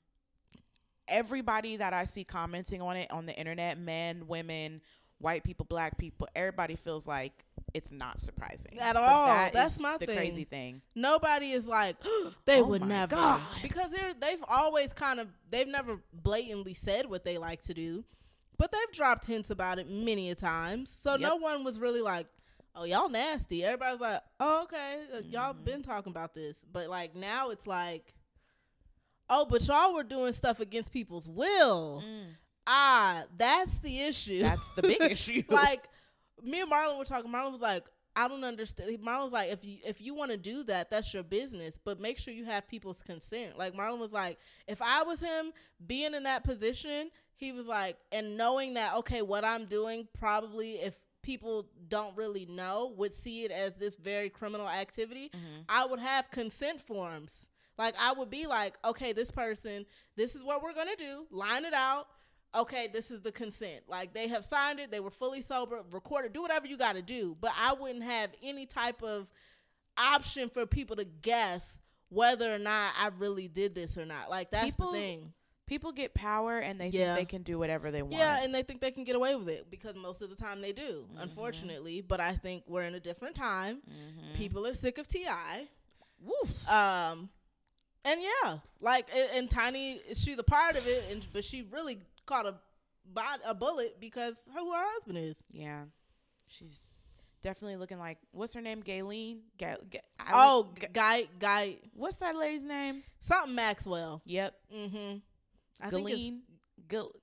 everybody that I see commenting on it on the internet, men, women, white people, black people, everybody feels like it's not surprising At So all. that That's is my the thing. crazy thing. Nobody is like they Oh would my never God. because they're they've always kind of they've never blatantly said what they like to do, but they've dropped hints about it many a times. So Yep. no one was really like, "Oh, y'all nasty." Everybody's like, "Oh, okay, uh, y'all Mhm. been talking about this," but like now it's like, "Oh, but y'all were doing stuff against people's will." Mm. Ah, that's the issue. That's the big issue. Like me and Marlon were talking. Marlon was like, I don't understand. Marlon was like, if you if you want to do that, that's your business, but make sure you have people's consent. Like Marlon was like, if I was him, being in that position, he was like, and knowing that okay, what I'm doing probably if people don't really know would see it as this very criminal activity, Mhm. I would have consent forms. Like I would be like, okay, this person, this is what we're gonna do. Line it out. Okay, this is the consent. Like they have signed it, they were fully sober, recorded, do whatever you got to do. But I wouldn't have any type of option for people to guess whether or not I really did this or not. Like that's People- the thing. People get power and they Yeah. think they can do whatever they want. Yeah, and they think they can get away with it because most of the time they do, Mhm. unfortunately. But I think we're in a different time. Mhm. People are sick of T I. Woof. Um, and yeah, like and, and Tiny, she's a part of it, and but she really caught a bot a bullet because her, who her husband is. Yeah. She's definitely looking like, what's her name? Gayleen? Ga- Ga- Oh, Ga- guy, guy, what's that lady's name? something Maxwell. Yep. Mm-hmm. I think it's- Gilleen. Gil-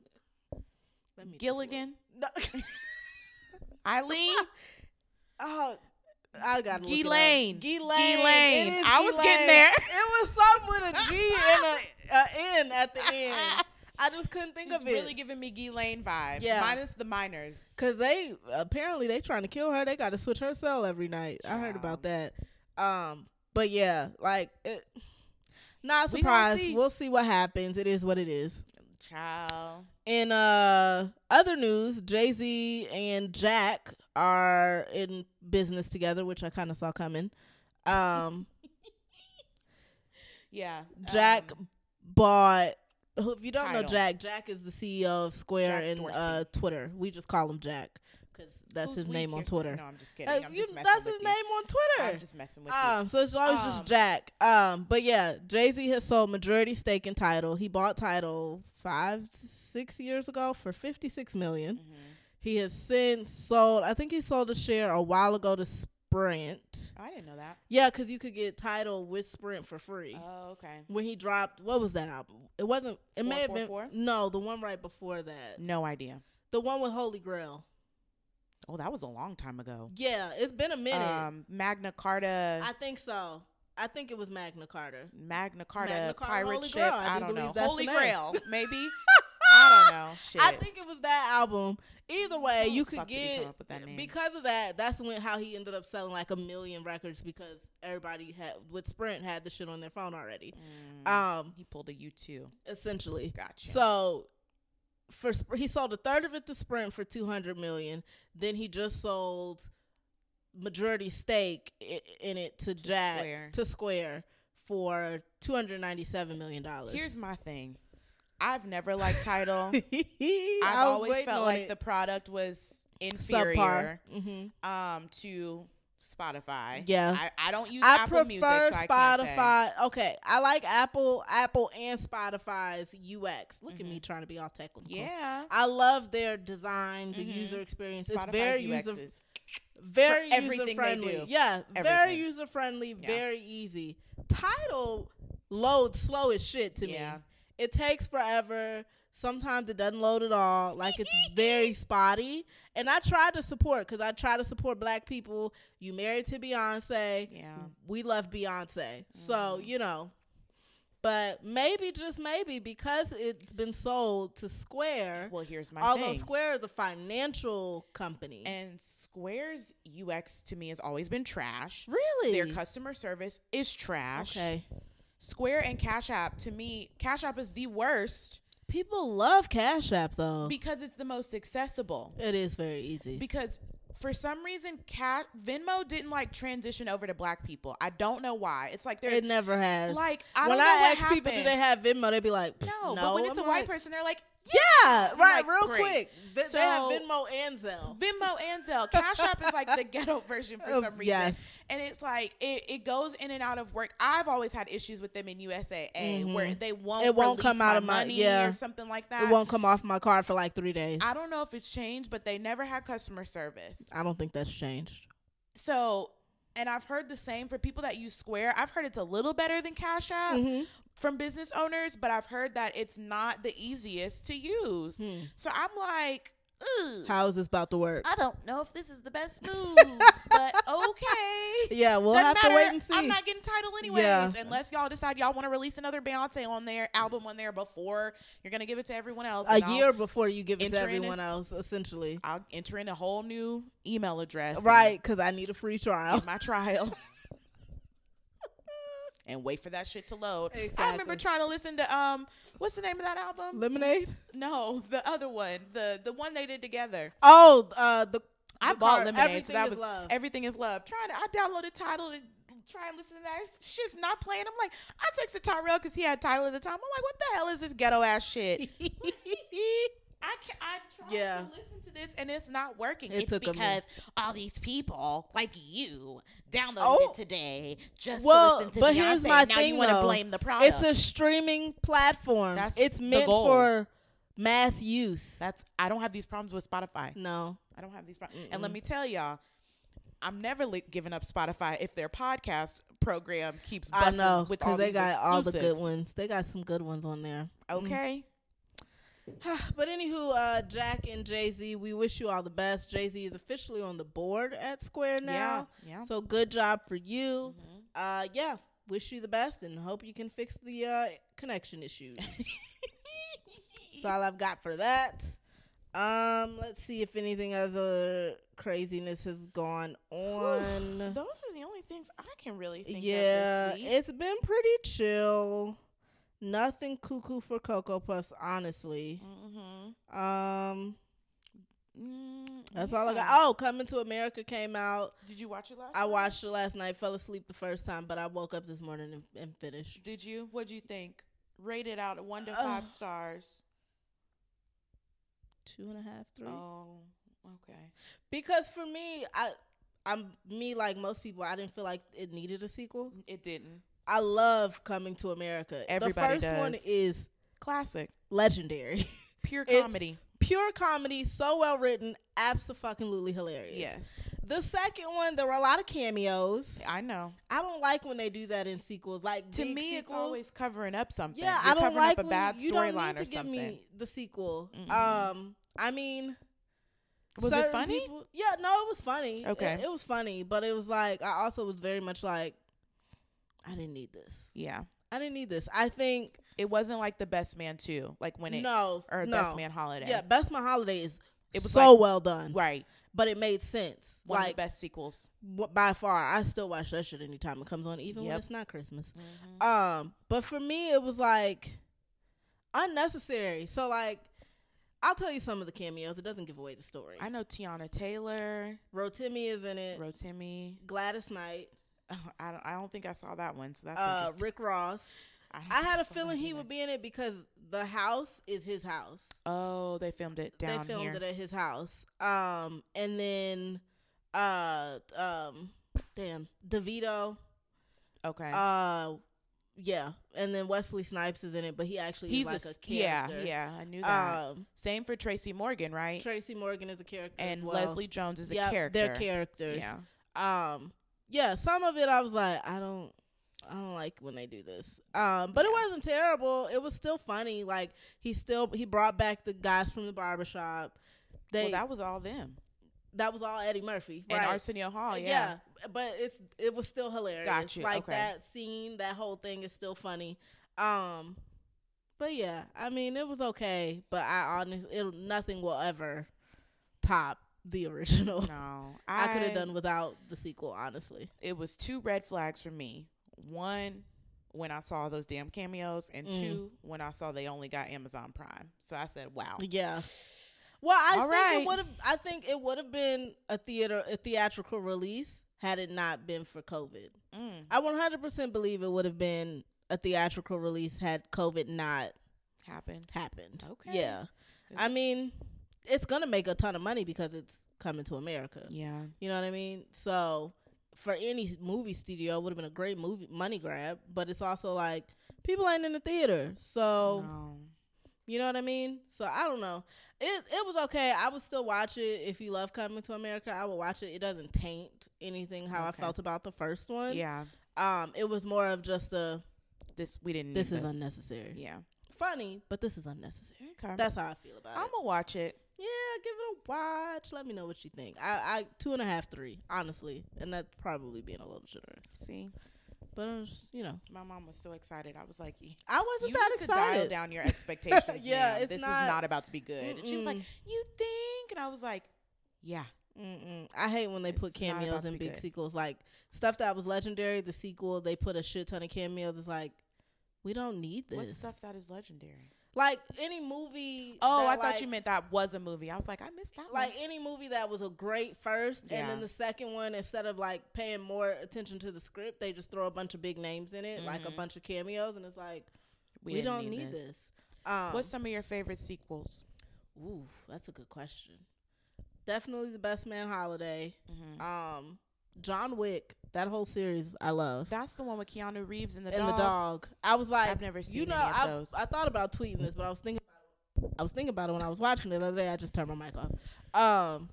let me just Gilligan. look. No. Eileen. Oh, I got to look it up. Ghislaine. Ghislaine. Ghislaine. It is I was getting Ghislaine. there. It was something with a G and a, a N at the end. I just couldn't think She's of it. really giving me Ghislaine vibes. Yeah. Minus the minors. Cause they apparently they trying to kill her. They got to switch her cell every night. I heard about that. Um, but yeah, like, it, not We gonna surprised. see. We'll see what happens. It is what it is. Child. In uh other news, Jay-Z and Jack are in business together, which I kind of saw coming. Um, Yeah. Jack um, bought. If you don't know Tidal. Jack, Jack is the C E O of Square Jack and Dorsey. uh, Twitter. We just call him Jack because that's who's his we? name on Kirsten- Twitter. No, I'm just kidding. Uh, I'm you- just messing that's with his you. name on Twitter. I'm just messing with you. Um, so it's always Um, just Jack. Um, but yeah, Jay-Z has sold majority stake in Tidal. He bought Tidal five, six years ago for fifty-six million. Mhm. He has since sold. I think he sold a share a while ago to Sprint. Oh, I didn't know that. Yeah, because you could get Tidal with Sprint for free. Oh, okay. When he dropped, what was that album? It wasn't. It may have been. four four four? No, the one right before that. No idea. The one with Holy Grail. Oh, that was a long time ago. Yeah, it's been a minute. Um, Magna Carta. I think so. I think it was Magna Carta. Magna Carta, Magna Carta, pirate Holy ship. Grail. I I, do don't believe know. that's Holy the name. Grail, maybe. I don't know. Shit. I think it was that album. Either way, How you the could fuck did he get come up with that name? because of that. That's when how he ended up selling like a million records because everybody had with Sprint had the shit on their phone already. Mm, Um, he pulled a U two. essentially. Gotcha. So for Sp- he sold a third of it to Sprint for two hundred million. Then he just sold majority stake i- in it to, Jack Square. to Square for two hundred ninety-seven million dollars. Here's my thing. I've never liked Tidal. I've I was always waiting felt on like it. the product was Subpar. inferior Mm-hmm. um, to Spotify. Yeah. I, I don't use I Apple prefer Music, so I can't say. Spotify. Okay, I like Apple, Apple and Spotify's U X. Look Mhm. at me trying to be all technical. Yeah. I love their design, the Mhm. user experience. Spotify's it's very U X user, is very for everything user they friendly. do. Yeah, very Everything. user friendly, Yeah. very easy. Tidal loads slow as shit to Yeah. me. It takes forever. Sometimes it doesn't load at all. Like, it's very spotty. And I try to support, because I try to support black people. You married to Beyonce. Yeah. We love Beyonce. So, Mhm. you know. But maybe, just maybe, because it's been sold to Square, Well, here's my although thing. Square is a financial company. And Square's U X to me has always been trash. Really? Their customer service is trash. Okay. Square and Cash App, to me, Cash App is the worst People love Cash App, though. because it's the most accessible. It is very easy. Because for some reason, Cat Venmo didn't like transition over to black people. I don't know why. It's like they're It never has. like I when don't know I what ask happened. people, do they have Venmo? They be like, no, no. but when it's I'm a white like, person, they're like, yeah, I'm right, like, real great. quick. They, So- they have Venmo and Zelle. Venmo and Zelle. Cash App is like the ghetto version for Oh, some reason. yes. And it's like it, it goes in and out of work. I've always had issues with them in U S A A Mhm. where they won't It won't release come out my of my- money yeah. or something like that. It won't come off my card for like three days. I don't know if it's changed, but they never had customer service. I don't think that's changed. So, and I've heard the same for people that use Square. I've heard it's a little better than Cash App Mhm. from business owners, but I've heard that it's not the easiest to use. Hmm. So I'm like, ugh. How is this about to work? I don't know if this is the best move, but okay. Yeah, we'll Doesn't have matter. to wait and see. I'm not getting Tidal anyways, Yeah. unless y'all decide y'all want to release another Beyonce on their album on there before you're gonna give it to everyone else. a and I'll- year before you give it to enter in everyone else, essentially. I'll enter in a whole new email address, Right, because I need a free trial. in my trial, and wait for that shit to load. I remember Exactly. trying to listen to um, what's the name of that album? Lemonade? No, the other one, the the one they did together. Oh, uh, the I the bought car- Lemonade, Everything so that is was love. Everything is Love. Trying to, I downloaded Tidal and try and listen to that. It's shit's not playing. I'm like, I texted Tyrell because he had Tidal at the time. I'm like, what the hell is this ghetto ass shit? I can I tried Yeah. to listen to this and it's not working. It it's took a because all these people like you downloaded Oh. it today just Well, to listen to but Beyonce. here's my and now thing, you want to though. blame the product. It's a streaming platform. That's it's the meant goal. for mass use. That's I don't have these problems with Spotify. no. I don't have these problems. And let me tell y'all, I'm never li- giving up Spotify if their podcast program keeps I busting know, with because all they these got all the good exclusives. ones. They got some good ones on there. Okay. But anywho, uh, Jack and Jay-Z, we wish you all the best. Jay-Z is officially on the board at Square now. Yeah. Yeah. So good job for you. Mhm. Uh, yeah, wish you the best and hope you can fix the uh, connection issues. That's all I've got for that. Um, let's see if anything other craziness has gone on. Those are the only things I can really think Yeah, of this week. it's been pretty chill. Nothing cuckoo for Cocoa Puffs, honestly. Mm-hmm. Um, Mm, that's all I got. yeah. Oh, Coming to America came out. Did you watch it last I night? watched it last night. Fell asleep the first time, but I woke up this morning and, and finished. Did you? What'd you think? Rate it out of one to Uh, five stars. Two and a half, three. Oh, okay. Because for me, I, I'm me like most people. I didn't feel like it needed a sequel. It didn't. I love Coming to America. Everybody the first one does. is Classic. legendary. Pure It's- comedy. Pure comedy, so well written, abso-fucking-lutely hilarious. Yes. The second one, there were a lot of cameos. I know. I don't like when they do that in sequels. Like To big me, it's sequels. always covering up something. yeah. You're I don't covering like up a when bad you don't need storyline to or give something. me the sequel. Mm-mm. Um, I mean, Was it certain funny? people- yeah, no, it was funny. Okay. it, it was funny, but it was like I also was very much like, I didn't need this. Yeah. I didn't need this. I think It wasn't like the Best Man two, like when it no or no. Best Man Holiday. Yeah, Best Man Holiday is It was so like- well done, Right. but it made sense. One like of the best sequels. w- by far, I still watch that shit anytime it comes on, even when Yep. it's not Christmas. Mhm. Um, but for me, it was like unnecessary. So like, I'll tell you some of the cameos. It doesn't give away the story. I know Tiana Taylor, Rotimi is in it. Rotimi. Gladys Knight. Oh, I don't. I don't think I saw that one. So that's Uh, interesting. Rick Ross. I, I had a saw feeling that he either. would be in it because the house is his house. Oh, they filmed it down They filmed here. it at his house. Um, and then, uh, um, damn, DeVito. Okay. Uh, yeah, and then Wesley Snipes is in it, but he actually He's is like a, a, s- yeah, character. yeah. I knew that. Um, Same for Tracy Morgan, right? Tracy Morgan is a character, and as well. Leslie Jones is a Yep, character. They're characters. Yeah. Um, yeah, some of it I was like, I don't, I don't like when they do this. Um, but it Yeah. wasn't terrible. It was still funny. Like he still he brought back the guys from the barbershop. They Well, that was all them. that was all Eddie Murphy, And right? Arsenio Hall, yeah. yeah, but it's it was still hilarious. Got you, Like okay. that scene, that whole thing is still funny. Um, but yeah, I mean it was okay. But I honestly, it nothing will ever top the original. No. I, could have done without the sequel, honestly. It was two red flags for me. One, when I saw those damn cameos, and Mm. two, when I saw they only got Amazon Prime. So I said, wow. Yeah. Well, I All think right. it would have. I think it would have been a theater, a theatrical release had it not been for COVID. Mm. I one hundred percent believe it would have been a theatrical release had COVID not Happened. happened. Okay. Yeah. It I was- mean, it's gonna make a ton of money because it's coming to America. yeah. You know what I mean? So for any movie studio, it would have been a great movie money grab. But it's also like people ain't in the theater, so No. you know what I mean. So I don't know. It it was okay. I would still watch it if you love Coming to America. I would watch it. It doesn't taint anything how Okay. I felt about the first one. Yeah. Um, it was more of just a This, we didn't this need is unnecessary. Yeah. Funny, but this is unnecessary. Okay. That's how I feel about I'm it. going to watch it. Yeah, give it a watch. Let me know what you think. I, I two and a half, three, honestly, and that's probably being a little generous. See, But it was, you know, my mom was so excited. I was like, "Y- I wasn't you that need to dial excited. down your expectations. Yeah, ma'am. it's this not- is not about to be good." And she was like, Mm-mm. "You think?" And I was like, "Yeah." Mm-mm. I hate when they put It's not about cameos to in be big good. sequels, like stuff that was legendary. The sequel, they put a shit ton of cameos. It's like we don't need this. What stuff that is legendary? Like any movie. Oh, that, I thought like- you meant that was a movie. I was like, I missed that like one. any movie that was a great first, and Yeah. then the second one, instead of like paying more attention to the script, they just throw a bunch of big names in it, like a Mhm. bunch of cameos, and it's like we, didn't don't need, this. Um, What's some of your favorite sequels? Ooh, that's a good question. Definitely The Best Man Holiday. Mm-hmm. Um, John Wick. That whole series I love. That's the one with Keanu Reeves and the and dog. the dog. I was like, I've never seen you know, any of I, those. I thought about tweeting this, but I was thinking, I was thinking about it when I was watching it the other day. I just turned my mic off. Um,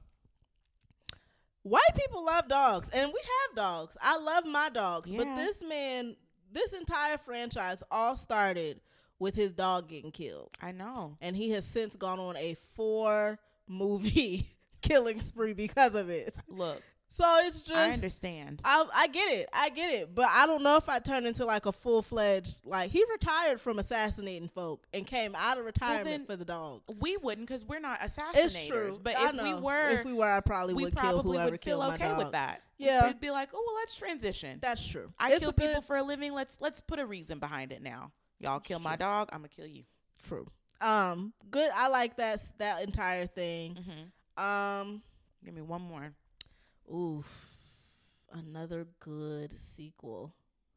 white people love dogs, and we have dogs. I love my dogs, but Yeah. this man, this entire franchise all started with his dog getting killed, I know. and he has since gone on a four movie killing spree because of it. Look, So it's just I understand. I I get it. I get it. But I don't know if I turn into like a full fledged, like he retired from assassinating folk and came out of retirement then for the dog. We wouldn't because we're not assassinators. It's true. But I if we know. were, if we were, I probably we would kill probably whoever would feel killed okay my dog. with that. Yeah. We'd be like, oh, well, let's transition. That's true. I It's kill a good- people for a living. Let's let's put a reason behind it now. Y'all kill my true. dog, I'm gonna kill you. True. Um, good. I like that that entire thing. Mm-hmm. Um, Give me one more. oof, another good sequel.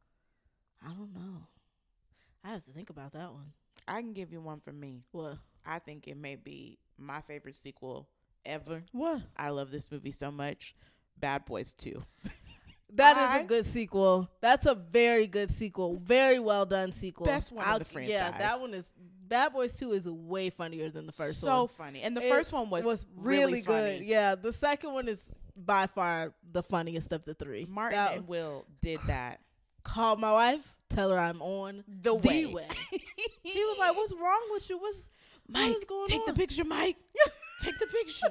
I don't know. I have to think about that one. I can give you one from me. What? I think it may be my favorite sequel ever. What? I love this movie so much. Bad Boys two. That is I- a good sequel. That's a very good sequel. Very well done sequel. Best one in I'll- the Yeah, franchise. that one is. Bad Boys two is way funnier than the first so one. funny. And the It first one was, really, funny. good. Yeah, the second one is by far the funniest of the three. Martin That- and Will did that. call my wife, tell her I'm on The way. way. He was like, "What's wrong with you? What's Mike, what is going take on?" the picture, Mike. Take the picture.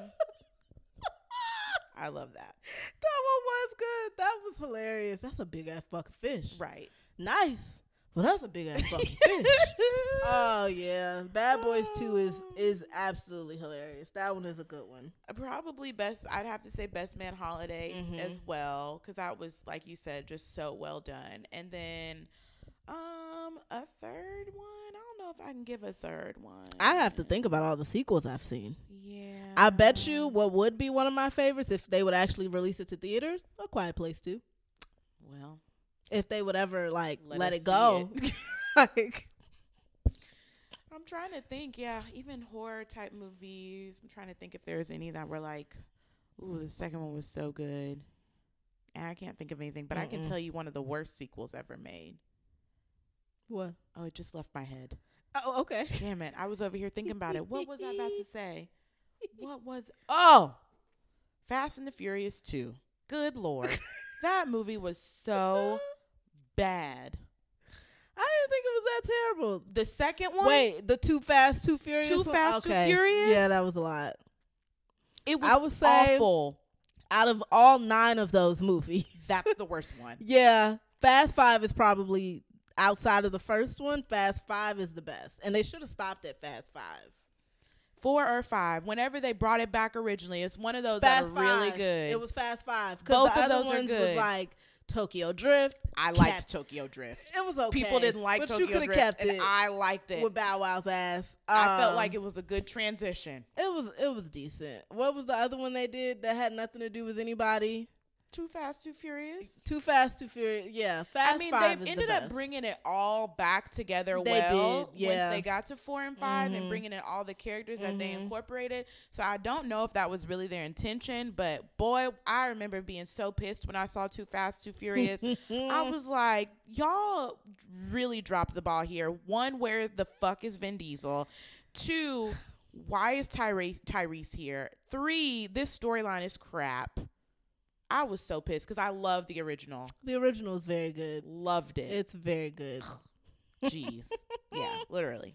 I love that. That one was good. That was hilarious. That's a big ass fucking fish. Right. Nice. Well, that's a big ass fucking fish. Oh yeah, Bad Boys two is is absolutely hilarious. That one is a good one. Probably best. I'd have to say Best Man Holiday Mhm. as well, because that was, like you said, just so well done. And then, um, a third one. I don't know if I can give a third one. I have to think about all the sequels I've seen. Yeah. I bet you what would be one of my favorites if they would actually release it to theaters, A Quiet Place two. Well, If they would ever like Let let, us it go. see like, I'm trying to think. Yeah, even horror type movies. I'm trying to think if there's any that were like, ooh, the second one was so good. And I can't think of anything, but Mm-mm. I can tell you one of the worst sequels ever made. What? Oh, it just left my head. Oh, okay. Damn it. I was over here thinking about it. What was I about to say? What was... Oh! Fast and the Furious two. Good Lord. That movie was so bad. I didn't think it was that terrible. The second one? Wait, the Too Fast, Too Furious Too one? Fast, okay. Too Furious? Yeah, that was a lot. It was I would say awful. Out of all nine of those movies, that's the worst one. Yeah. Fast Five is probably... Outside of the first one, Fast Five is the best. And they should have stopped at Fast Five. Four or five. Whenever they brought it back originally, it's one of those Fast that are really five. good. It was Fast Five. Both the of other those ones are good. Was like Tokyo Drift. I liked kept, Tokyo Drift. It was okay. People didn't like but Tokyo you could have Drift, kept and it I liked it. with Bow Wow's ass. Um, I felt like it was a good transition. It was. It was decent. What was the other one they did that had nothing to do with anybody? Too Fast, Too Furious. Too Fast, Too Furious. Yeah, Fast I mean, Five they've is ended the up best. bringing it all back together They well did, yeah. once they got to four and five Mm-hmm. and bringing in all the characters Mm-hmm. that they incorporated. So I don't know if that was really their intention, but boy, I remember being so pissed when I saw Too Fast, Too Furious. I was like, y'all really dropped the ball here. One, where the fuck is Vin Diesel? Two, why is Tyrese Tyrese here? Three, this storyline is crap. I was so pissed because I love the original. The original is very good. Loved it. It's very good. Jeez. Yeah, literally.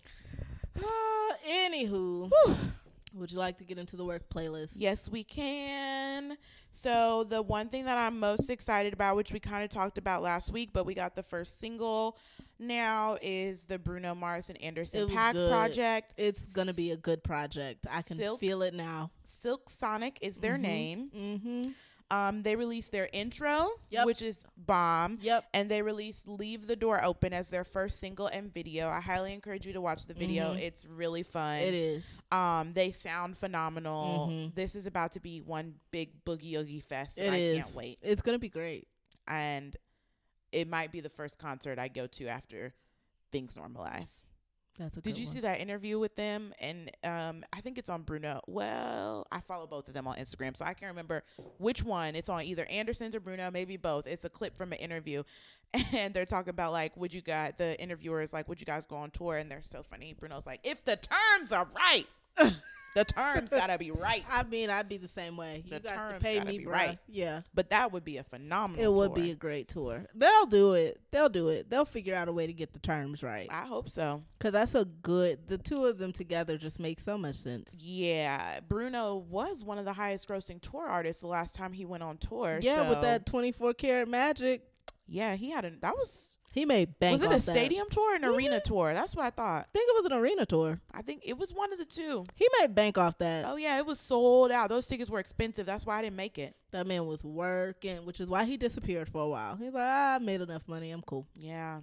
Uh, anywho, would you like to get into the work playlist? Yes, we can. So the one thing that I'm most excited about, which we kind of talked about last week, but we got the first single now, is the Bruno Mars and Anderson .Paak project. It's going to be a good project. I can Silk, feel it now. Silk Sonic is their mm-hmm. name. Mm-hmm. Um, they released their intro, yep. which is bomb. Yep. And they released Leave the Door Open as their first single and video. I highly encourage you to watch the video. Mm-hmm. It's really fun. It is. Um, they sound phenomenal. Mm-hmm. This is about to be one big boogie oogie fest. It and is. I can't wait. It's going to be great. And it might be the first concert I go to after things normalize. That's a Did good you one. see that interview with them? And um, I think it's on Bruno. Well, I follow both of them on Instagram, so I can't remember which one. It's on either Anderson's or Bruno, maybe both. It's a clip from an interview, and they're talking about, like, would you guys, the interviewer is like, would you guys go on tour? And they're so funny. Bruno's like, if the terms are right. The terms gotta be right. I mean, I'd be the same way. The You got terms to pay gotta me be bruh. right. Yeah. But that would be a phenomenal It would tour. be a great tour. They'll do it. They'll do it. They'll figure out a way to get the terms right. I hope so. Because that's a good, the two of them together just make so much sense. Yeah. Bruno was one of the highest grossing tour artists the last time he went on tour. Yeah, so with that twenty-four karat magic. Yeah, he had a, that was, He made bank was it off a that. stadium tour or an Mhm. arena tour? That's what I thought. I think it was an arena tour. I think it was one of the two. He made bank off that. Oh, yeah, it was sold out. Those tickets were expensive. That's why I didn't make it. That man was working, which is why he disappeared for a while. He's like, ah, I made enough money. I'm cool. Yeah.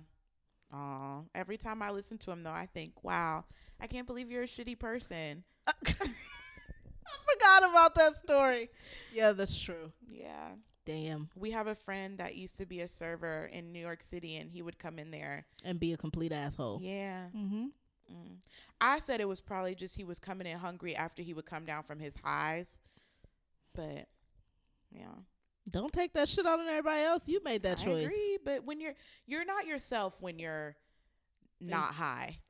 Aw. Every time I listen to him, though, I think, wow, I can't believe you're a shitty person. I forgot about that story. Yeah, that's true. Yeah. Damn. We have a friend that used to be a server in New York City, and he would come in there. And be a complete asshole. Yeah. Mm-hmm. Mm. I said it was probably just he was coming in hungry after he would come down from his highs. But, yeah. Don't take that shit out on everybody else. You made that I choice. agree, but when you're you're not yourself when you're not high.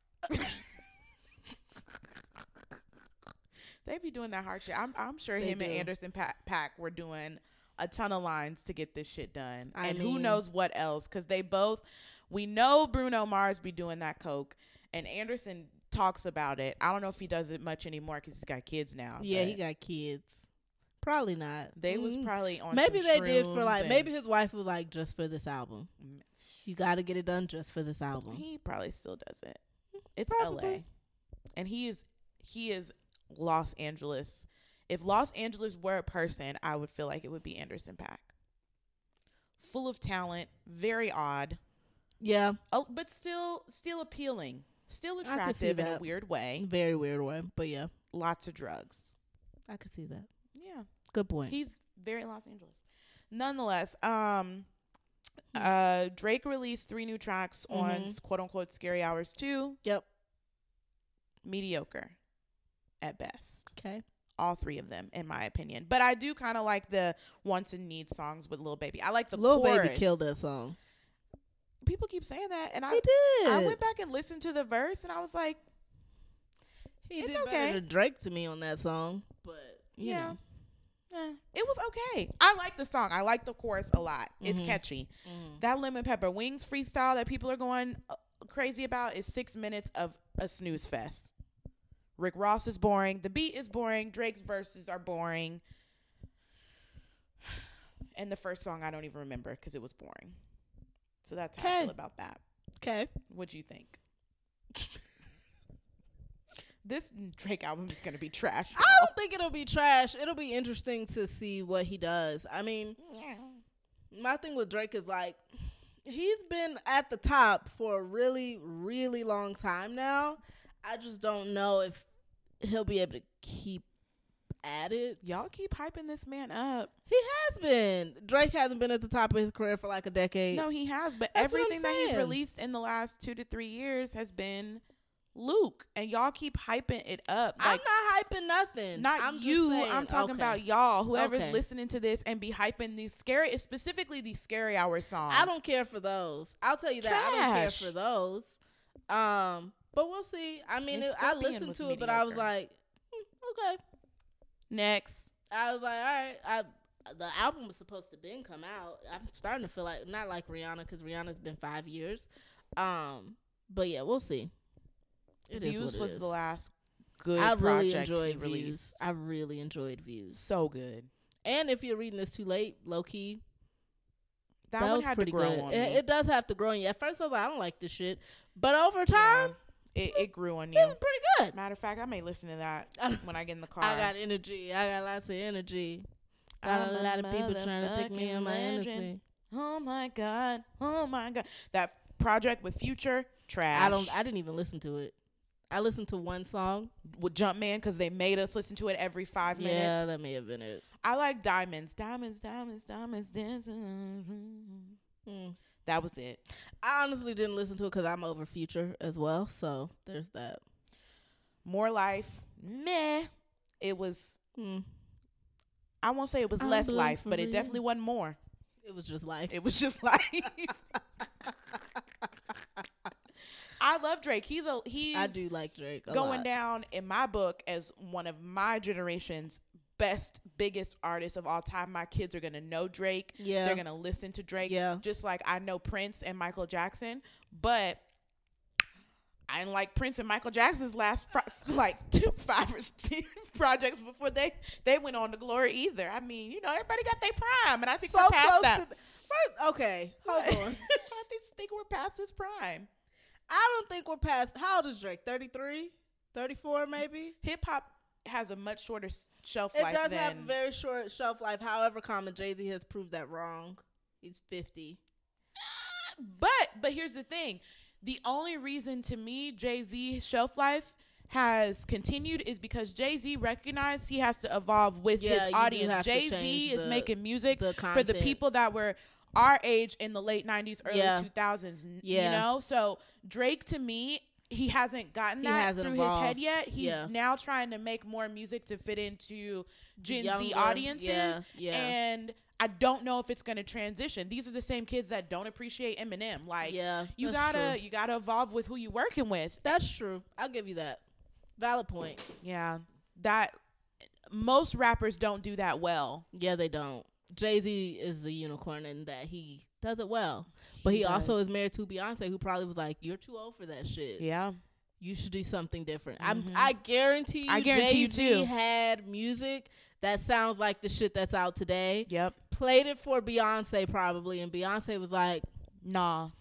They be doing that hard shit. I'm I'm sure They him and do. Anderson Pa- Paak were doing a ton of lines to get this shit done. I and mean- who knows what else, because they both, we know Bruno Mars be doing that coke, and Anderson talks about it. I don't know if he does it much anymore because he's got kids now. Yeah, but he got kids. Probably not. They was Mm. probably on Maybe some they did for shrooms like, and- maybe his wife was like, just for this album. You got to get it done just for this album. He probably still does it. It's Probably. L A, and he is he is Los Angeles. If Los Angeles were a person, I would feel like it would be Anderson .Paak. Full of talent, very odd, Yeah, oh, but still still appealing, still I could see attractive in a that. weird way. very weird one. But yeah, Lots of drugs. I could see that. Yeah, Good point. he's very Los Angeles. Nonetheless, um, Uh, Drake released three new tracks on Mhm. quote unquote Scary Hours two. Yep. Mediocre at best. Okay. All three of them, in my opinion. But I do kind of like the wants and needs songs with Lil Baby. I like the Lil chorus. Baby killed that song. People keep saying that, and I He did. I went back and listened to the verse, and I was like, He It's did okay. better than Drake to me on that song, but you yeah, know. eh, it was okay. I like the song. I like the chorus a lot. It's Mhm. catchy. Mm. That Lemon Pepper Wings freestyle that people are going uh, crazy about is six minutes of a snooze fest. Rick Ross is boring. The beat is boring. Drake's verses are boring. And the first song I don't even remember because it was boring. So that's how I Okay. feel about that. Okay. What'd you think? This Drake album is going to be trash. I don't think it'll be trash. It'll be interesting to see what he does. I mean, my thing with Drake is like, he's been at the top for a really, really long time now. I just don't know if he'll be able to keep at it. Y'all keep hyping this man up. He has been. Drake hasn't been at the top of his career for like a decade. No, he has, but That's what I'm everything that he's saying. released in the last two to three years has been Luke, and y'all keep hyping it up. Like, I'm not hyping nothing. not I'm just you. saying. I'm talking Okay. about y'all. Whoever's Okay. listening to this and be hyping these scary, specifically these Scary Hour songs. I don't care for those. I'll tell you that. I don't care Trash. for those. Um, but we'll see. I mean, And it, I Scorpion listened was to it, but I was mediocre. like, hmm, okay. Next. I was like, all right. I the album was supposed to been come out. I'm starting to feel like not like Rihanna because Rihanna's been five years. Um, but yeah, we'll see. It is Views what it was is. the last good I really project enjoyed he Views. released. I really enjoyed Views. So good. And if you're reading this too late, low key, That, that, one was had pretty to grow good. on It, me. it does have to grow on you. At first, I was like, I don't like this shit, but over time, Yeah. It, it grew on you. it's pretty good. Matter of fact, I may listen to that I- when I get in the car. I got energy. I got lots of energy. Got I'm a a lot of people trying to take me motherfucking in my legend. energy. Oh my god! Oh my god! That project with Future, trash. I don't. I didn't even listen to it. I listened to one song. with Jumpman because they made us listen to it every five minutes. Yeah, that may have been it. I like Diamonds, Diamonds, Diamonds, Diamonds, dancing. Hmm. That was it. I honestly didn't listen to it because I'm over Future as well. So there's that. More Life, meh. It was. Hmm. I won't say it was I'm less blue life, for but it real. definitely wasn't more. It was just life. It was just life. I love Drake. He's a he's I do like Drake. A going lot. down in my book as one of my generation's best, biggest artists of all time. My kids are gonna know Drake. Yeah. They're gonna listen to Drake. Yeah. Just like I know Prince and Michael Jackson, but I didn't like Prince and Michael Jackson's last fr- like two, five or six projects before they they went on to glory either. I mean, you know, everybody got their prime, and I think so we're past close that. to. th- First, okay, hold on. I just think we're past his prime. I don't think we're past. How old is Drake? thirty-three? thirty-four maybe? Hip hop has a much shorter s- shelf It life does than have a very short shelf life. However, Common Jay-Z has proved that wrong. He's fifty. But but here's the thing. The only reason to me Jay-Z's shelf life has continued is because Jay-Z recognized he has to evolve with Yeah, you his do audience. have to Jay-Z change is the- making music the for the content. people that were our age in the late nineties, early Yeah. two thousands, n- Yeah. you know? So Drake, to me, he hasn't gotten He that hasn't through evolved. his head yet. He's Yeah. now trying to make more music to fit into Gen Z Younger, audiences. Yeah, yeah. And I don't know if it's going to transition. These are the same kids that don't appreciate Eminem. Like, yeah, you that's gotta true. you gotta evolve with who you working with. That's true. I'll give you that. Valid point. Yeah, that most rappers don't do that well. Yeah, they don't. Jay-Z is the unicorn in that he does it well. But he, He also does. is married to Beyonce, who probably was like, you're too old for that shit. Yeah, You should do something different. Mhm. I'm, I guarantee you I guarantee you Jay-Z too. had music that sounds like the shit that's out today. yep. Played it for Beyonce probably, and Beyonce was like, Nah.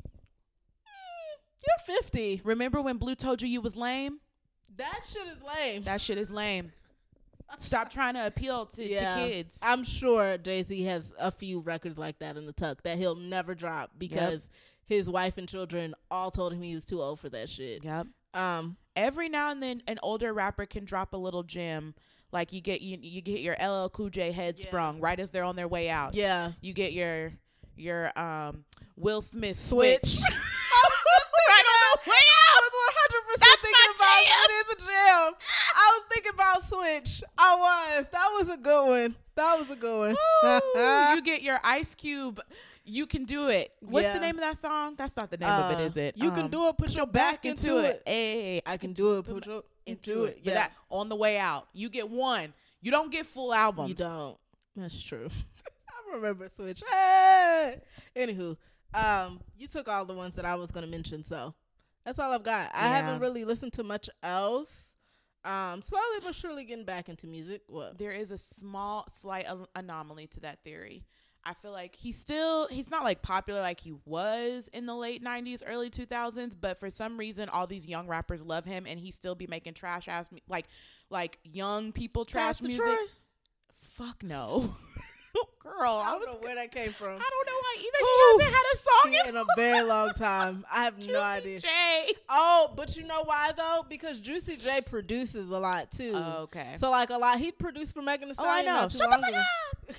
you're fifty. Remember when Blue told you you was lame? That shit is lame. That shit is lame. Stop trying to appeal to, Yeah. to kids. I'm sure Jay-Z has a few records like that in the tuck that he'll never drop because his wife and children all told him he was too old for that shit. Yep. Um, Every now and then, an older rapper can drop a little gem. Like you get you, you get your L L Cool J head Yeah. sprung right as they're on their way out. yeah. You get your your um Will Smith Switch. switch. Right on the way out. I was one hundred percent That's thinking my about jam. it is a jam. I was thinking about Switch. I was. That was a good one. That was a good one. Ooh, you get your Ice Cube. You can do it. What's Yeah. the name of that song? That's not the name Uh, of it, is it? You can Um, do it. Put your back into it. Hey, I can do it. Put your into it. But Yeah. that on the way out, you get one. You don't get full albums. You don't. That's true. I remember Switch. Hey. Anywho, um, you took all the ones that I was gonna mention, so that's all I've got. I Yeah. haven't really listened to much else. Um, slowly but surely getting back into music. What? There is a small, slight an- anomaly to that theory. I feel like he's still, he's not like popular like he was in the late nineties, early two thousands, but for some reason, all these young rappers love him and he still be making trash ass, mu- like, like young people trash Pastor music. Troy? Fuck no. Girl, I I don't was, know where that came from. I don't know why either. Whew. He hasn't had a song in a very long time. I have no idea. Jay. Oh, but you know why though? Because Juicy J produces a lot too. Okay. So like a lot, he produced for Megan Thee Oh, I Stallion. know. not too Shut the long fuck ago. up.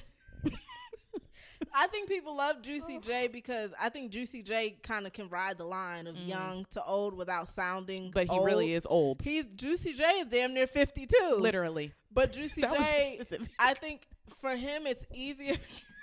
I think people love Juicy J because I think Juicy J kind of can ride the line of Mhm. young to old without sounding. But he old. really is old. He's Juicy J is damn near fifty too. Literally. But Juicy That was J, specific. I think for him it's easier.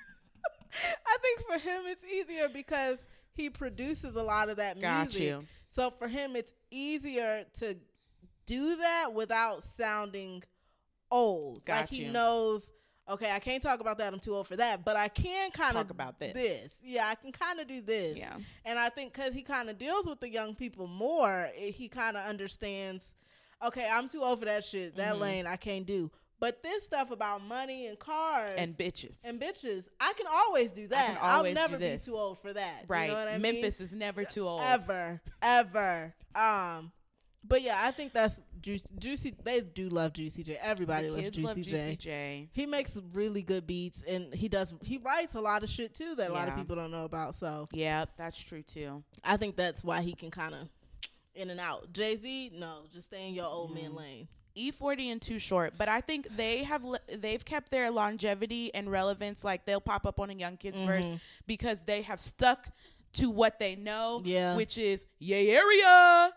I think for him it's easier because he produces a lot of that Got music. you. So for him it's easier to do that without sounding old. Got like he you. knows, okay, I can't talk about that. I'm too old for that. But I can kind of Talk about this. This, yeah, I can kind of do this. Yeah. And I think because he kind of deals with the young people more, it, he kind of understands. Okay, I'm too old for that shit. That Mhm. lane I can't do. But this stuff about money and cars And bitches. and bitches, I can always do that. can always I'll never do this. be too old for that. Right. You know what I mean? Memphis is never too old. Ever, ever. Um, but yeah, I think that's juicy. Juicy, they do love Juicy J. Everybody The loves kids Juicy, love J. Juicy J. He makes really good beats, and he does. He writes a lot of shit too that a lot of Yeah. people don't know about. So Yeah, that's true too. I think that's why he can kind of in and out. Jay Z, no, just stay in your old man Mhm. lane. E forty and Too Short, but I think they have le- they've kept their longevity and relevance. Like they'll pop up on a Young Kids verse Mhm. because they have stuck to what they know, Yeah. which is yay area.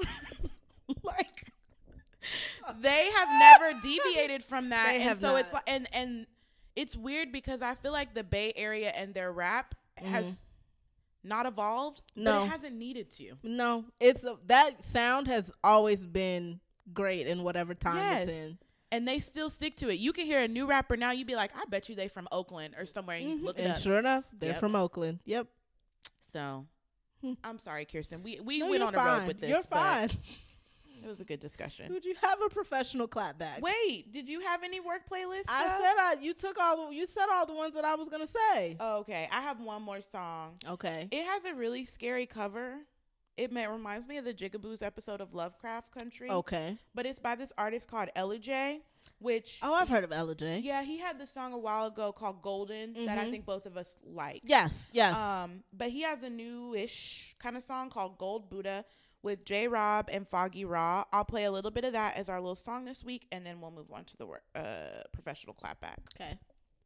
Like they have never deviated from that, They and have so it's not. like and and it's weird because I feel like the Bay Area and their rap has not evolved, but No. it hasn't needed to. No, it's a, that sound has always been great in whatever time Yes. it's in. And they still stick to it. You can hear a new rapper now, you'd be like, I bet you they from Oakland or somewhere. And you Mhm. look it And up. sure enough, they're Yep. from Oakland. Yep. So Hmm. I'm sorry, Kirsten. We we No, went you're on a fine. road with this. You're but fine. It was a good discussion. Would you have a professional clapback? Wait, did you have any work playlist stuff? I said I. You took all the. You said all the ones that I was gonna say. Oh, okay. I have one more song. Okay. It has a really scary cover. It may, reminds me of the Jigaboos episode of Lovecraft Country. Okay. But it's by this artist called Ella J, which Oh, I've heard of Ella J. yeah, he had this song a while ago called Golden that I Mhm. think both of us like. Yes. Yes. Um, but he has a new-ish kind of song called Gold Buddha with J Rob and Foggy Raw. I'll play a little bit of that as our little song this week, and then we'll move on to the wor- uh, professional clapback. okay.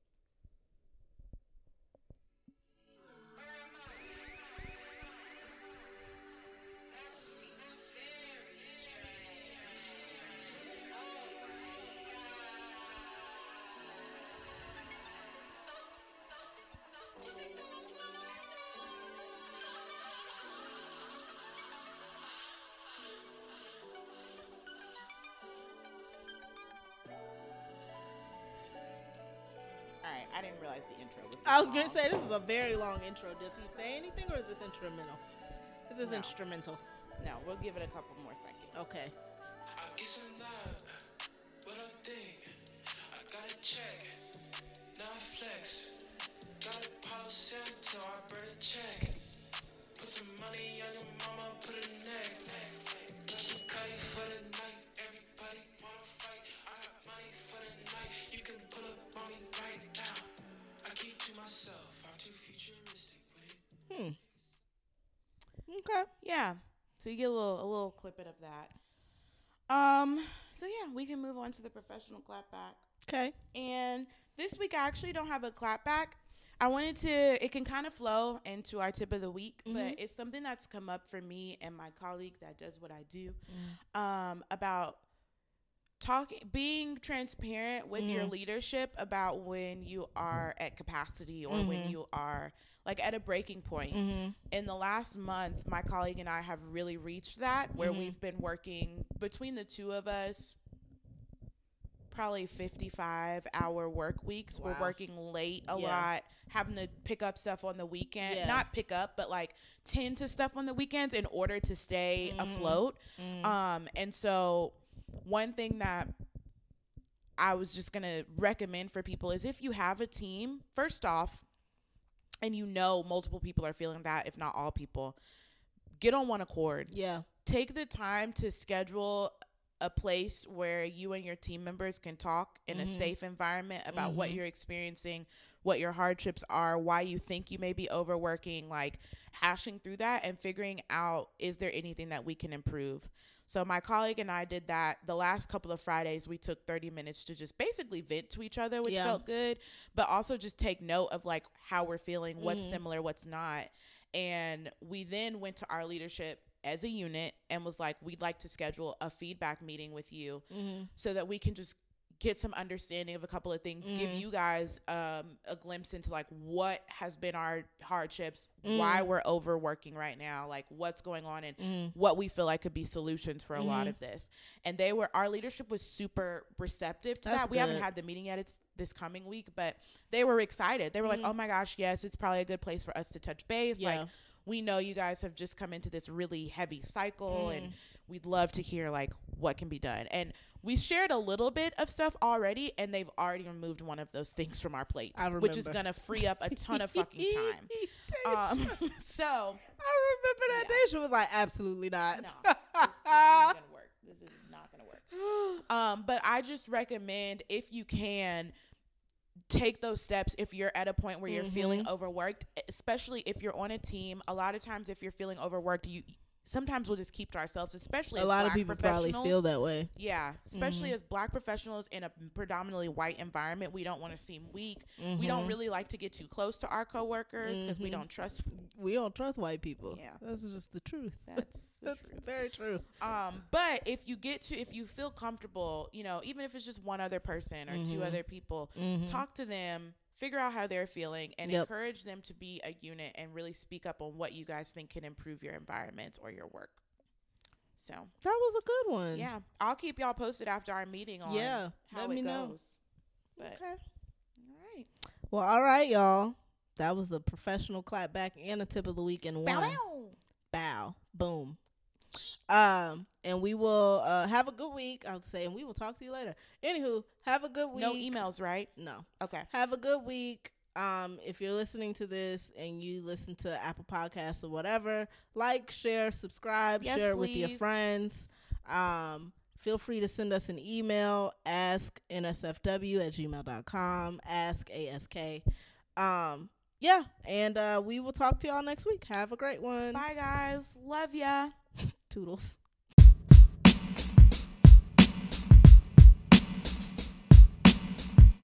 All right, I didn't realize the intro was. I was this gonna long. say this is a very long intro. Does he say anything or is this instrumental? This is No. instrumental. No, we'll give it a couple more seconds. Okay. I get some love, what I think, I got a check, now I flex, got a Palo Santo, I burn a check, put some money on your mama, put a neck, got some kite for the night, everybody wanna fight, I got money for the night, you can pull up on me right now, I keep to myself, I'm too futuristic with it. Hmm. Okay. Yeah. So you get a little a little clip of that. Um. So yeah, we can move on to the professional clapback. Okay. And this week I actually don't have a clapback. I wanted to, it can kind of flow into our tip of the week, Mhm. but it's something that's come up for me and my colleague that does what I do, Mm. um, about talking, being transparent with your Mhm. leadership about when you are at capacity or when Mhm. you are like at a breaking point. Mhm. In the last month, my colleague and I have really reached that where Mhm. we've been working between the two of us probably fifty-five hour work weeks. We're Wow. working late a Yeah. lot, having to pick up stuff on the weekend. Yeah. Not pick up, but like tend to stuff on the weekends in order to stay Mhm. afloat. Mhm. Um, and so one thing that I was just going to recommend for people is if you have a team, first off, and you know multiple people are feeling that, if not all people, get on one accord. Yeah. Take the time to schedule a place where you and your team members can talk in Mhm. a safe environment about what Mhm. you're experiencing, what your hardships are, why you think you may be overworking, like hashing through that and figuring out, is there anything that we can improve? So my colleague and I did that the last couple of Fridays. We took thirty minutes to just basically vent to each other, which Yeah. felt good, but also just take note of like how we're feeling, what's Mhm. similar, what's not. And we then went to our leadership as a unit and was like, we'd like to schedule a feedback meeting with you Mhm. so that we can just get some understanding of a couple of things, give Mhm. you guys um, a glimpse into like what has been our hardships, why Mm. we're overworking right now, like what's going on, and Mhm. what we feel like could be solutions for a lot Mhm. of this. And they were, our leadership was super receptive to That's that. We haven't good. had the meeting yet. It's this coming week, but they were excited. They were Mhm. like, oh my gosh, yes, it's probably a good place for us to touch base. Yeah. Like, we know you guys have just come into this really heavy cycle Mhm. and we'd love to hear like what can be done. And we shared a little bit of stuff already, and they've already removed one of those things from our plates, I which is remember. going to free up a ton of fucking time. Um, so I remember that Yeah. day. She was like, absolutely not. no, this, this isn't gonna work. This is not gonna work. Um, but I just recommend, if you can, take those steps if you're at a point where you're feeling Mhm. overworked, especially if you're on a team. A lot of times, if you're feeling overworked, you sometimes we'll just keep to ourselves, especially A as lot of Black people probably professionals. feel that way. Yeah, especially Mhm. as Black professionals in a predominantly white environment, we don't want to seem weak. We don't Mhm. really like to get too close to our coworkers because we Mhm. don't trust. We don't trust white people. Yeah. That's just the truth. That's the That's truth. very true. Um, but if you get to, if you feel comfortable, you know, even if it's just one other person or two Mhm. other people, Mhm. talk to them, figure out how they're feeling, and Yep. encourage them to be a unit and really speak up on what you guys think can improve your environment or your work. So That was a good one. yeah, I'll keep y'all posted after our meeting on Yeah, how let it me goes. know. But Okay. all right, Well, all right, y'all. That was a professional clap back and a tip of the week in bow one. bow. Bow. Boom. Um, and we will uh have a good week. I would say, and we will talk to you later. Anywho, have a good week. No emails, right? No. Okay. Have a good week. Um, if you're listening to this and you listen to Apple Podcasts or whatever, like, share, subscribe, Yes, share it with your please. friends. Um, feel free to send us an email, ask N S F W at gmail dot com, ask A S K. Um, yeah, and uh, we will talk to y'all next week. Have a great one. Bye, guys. Love ya. Toodles.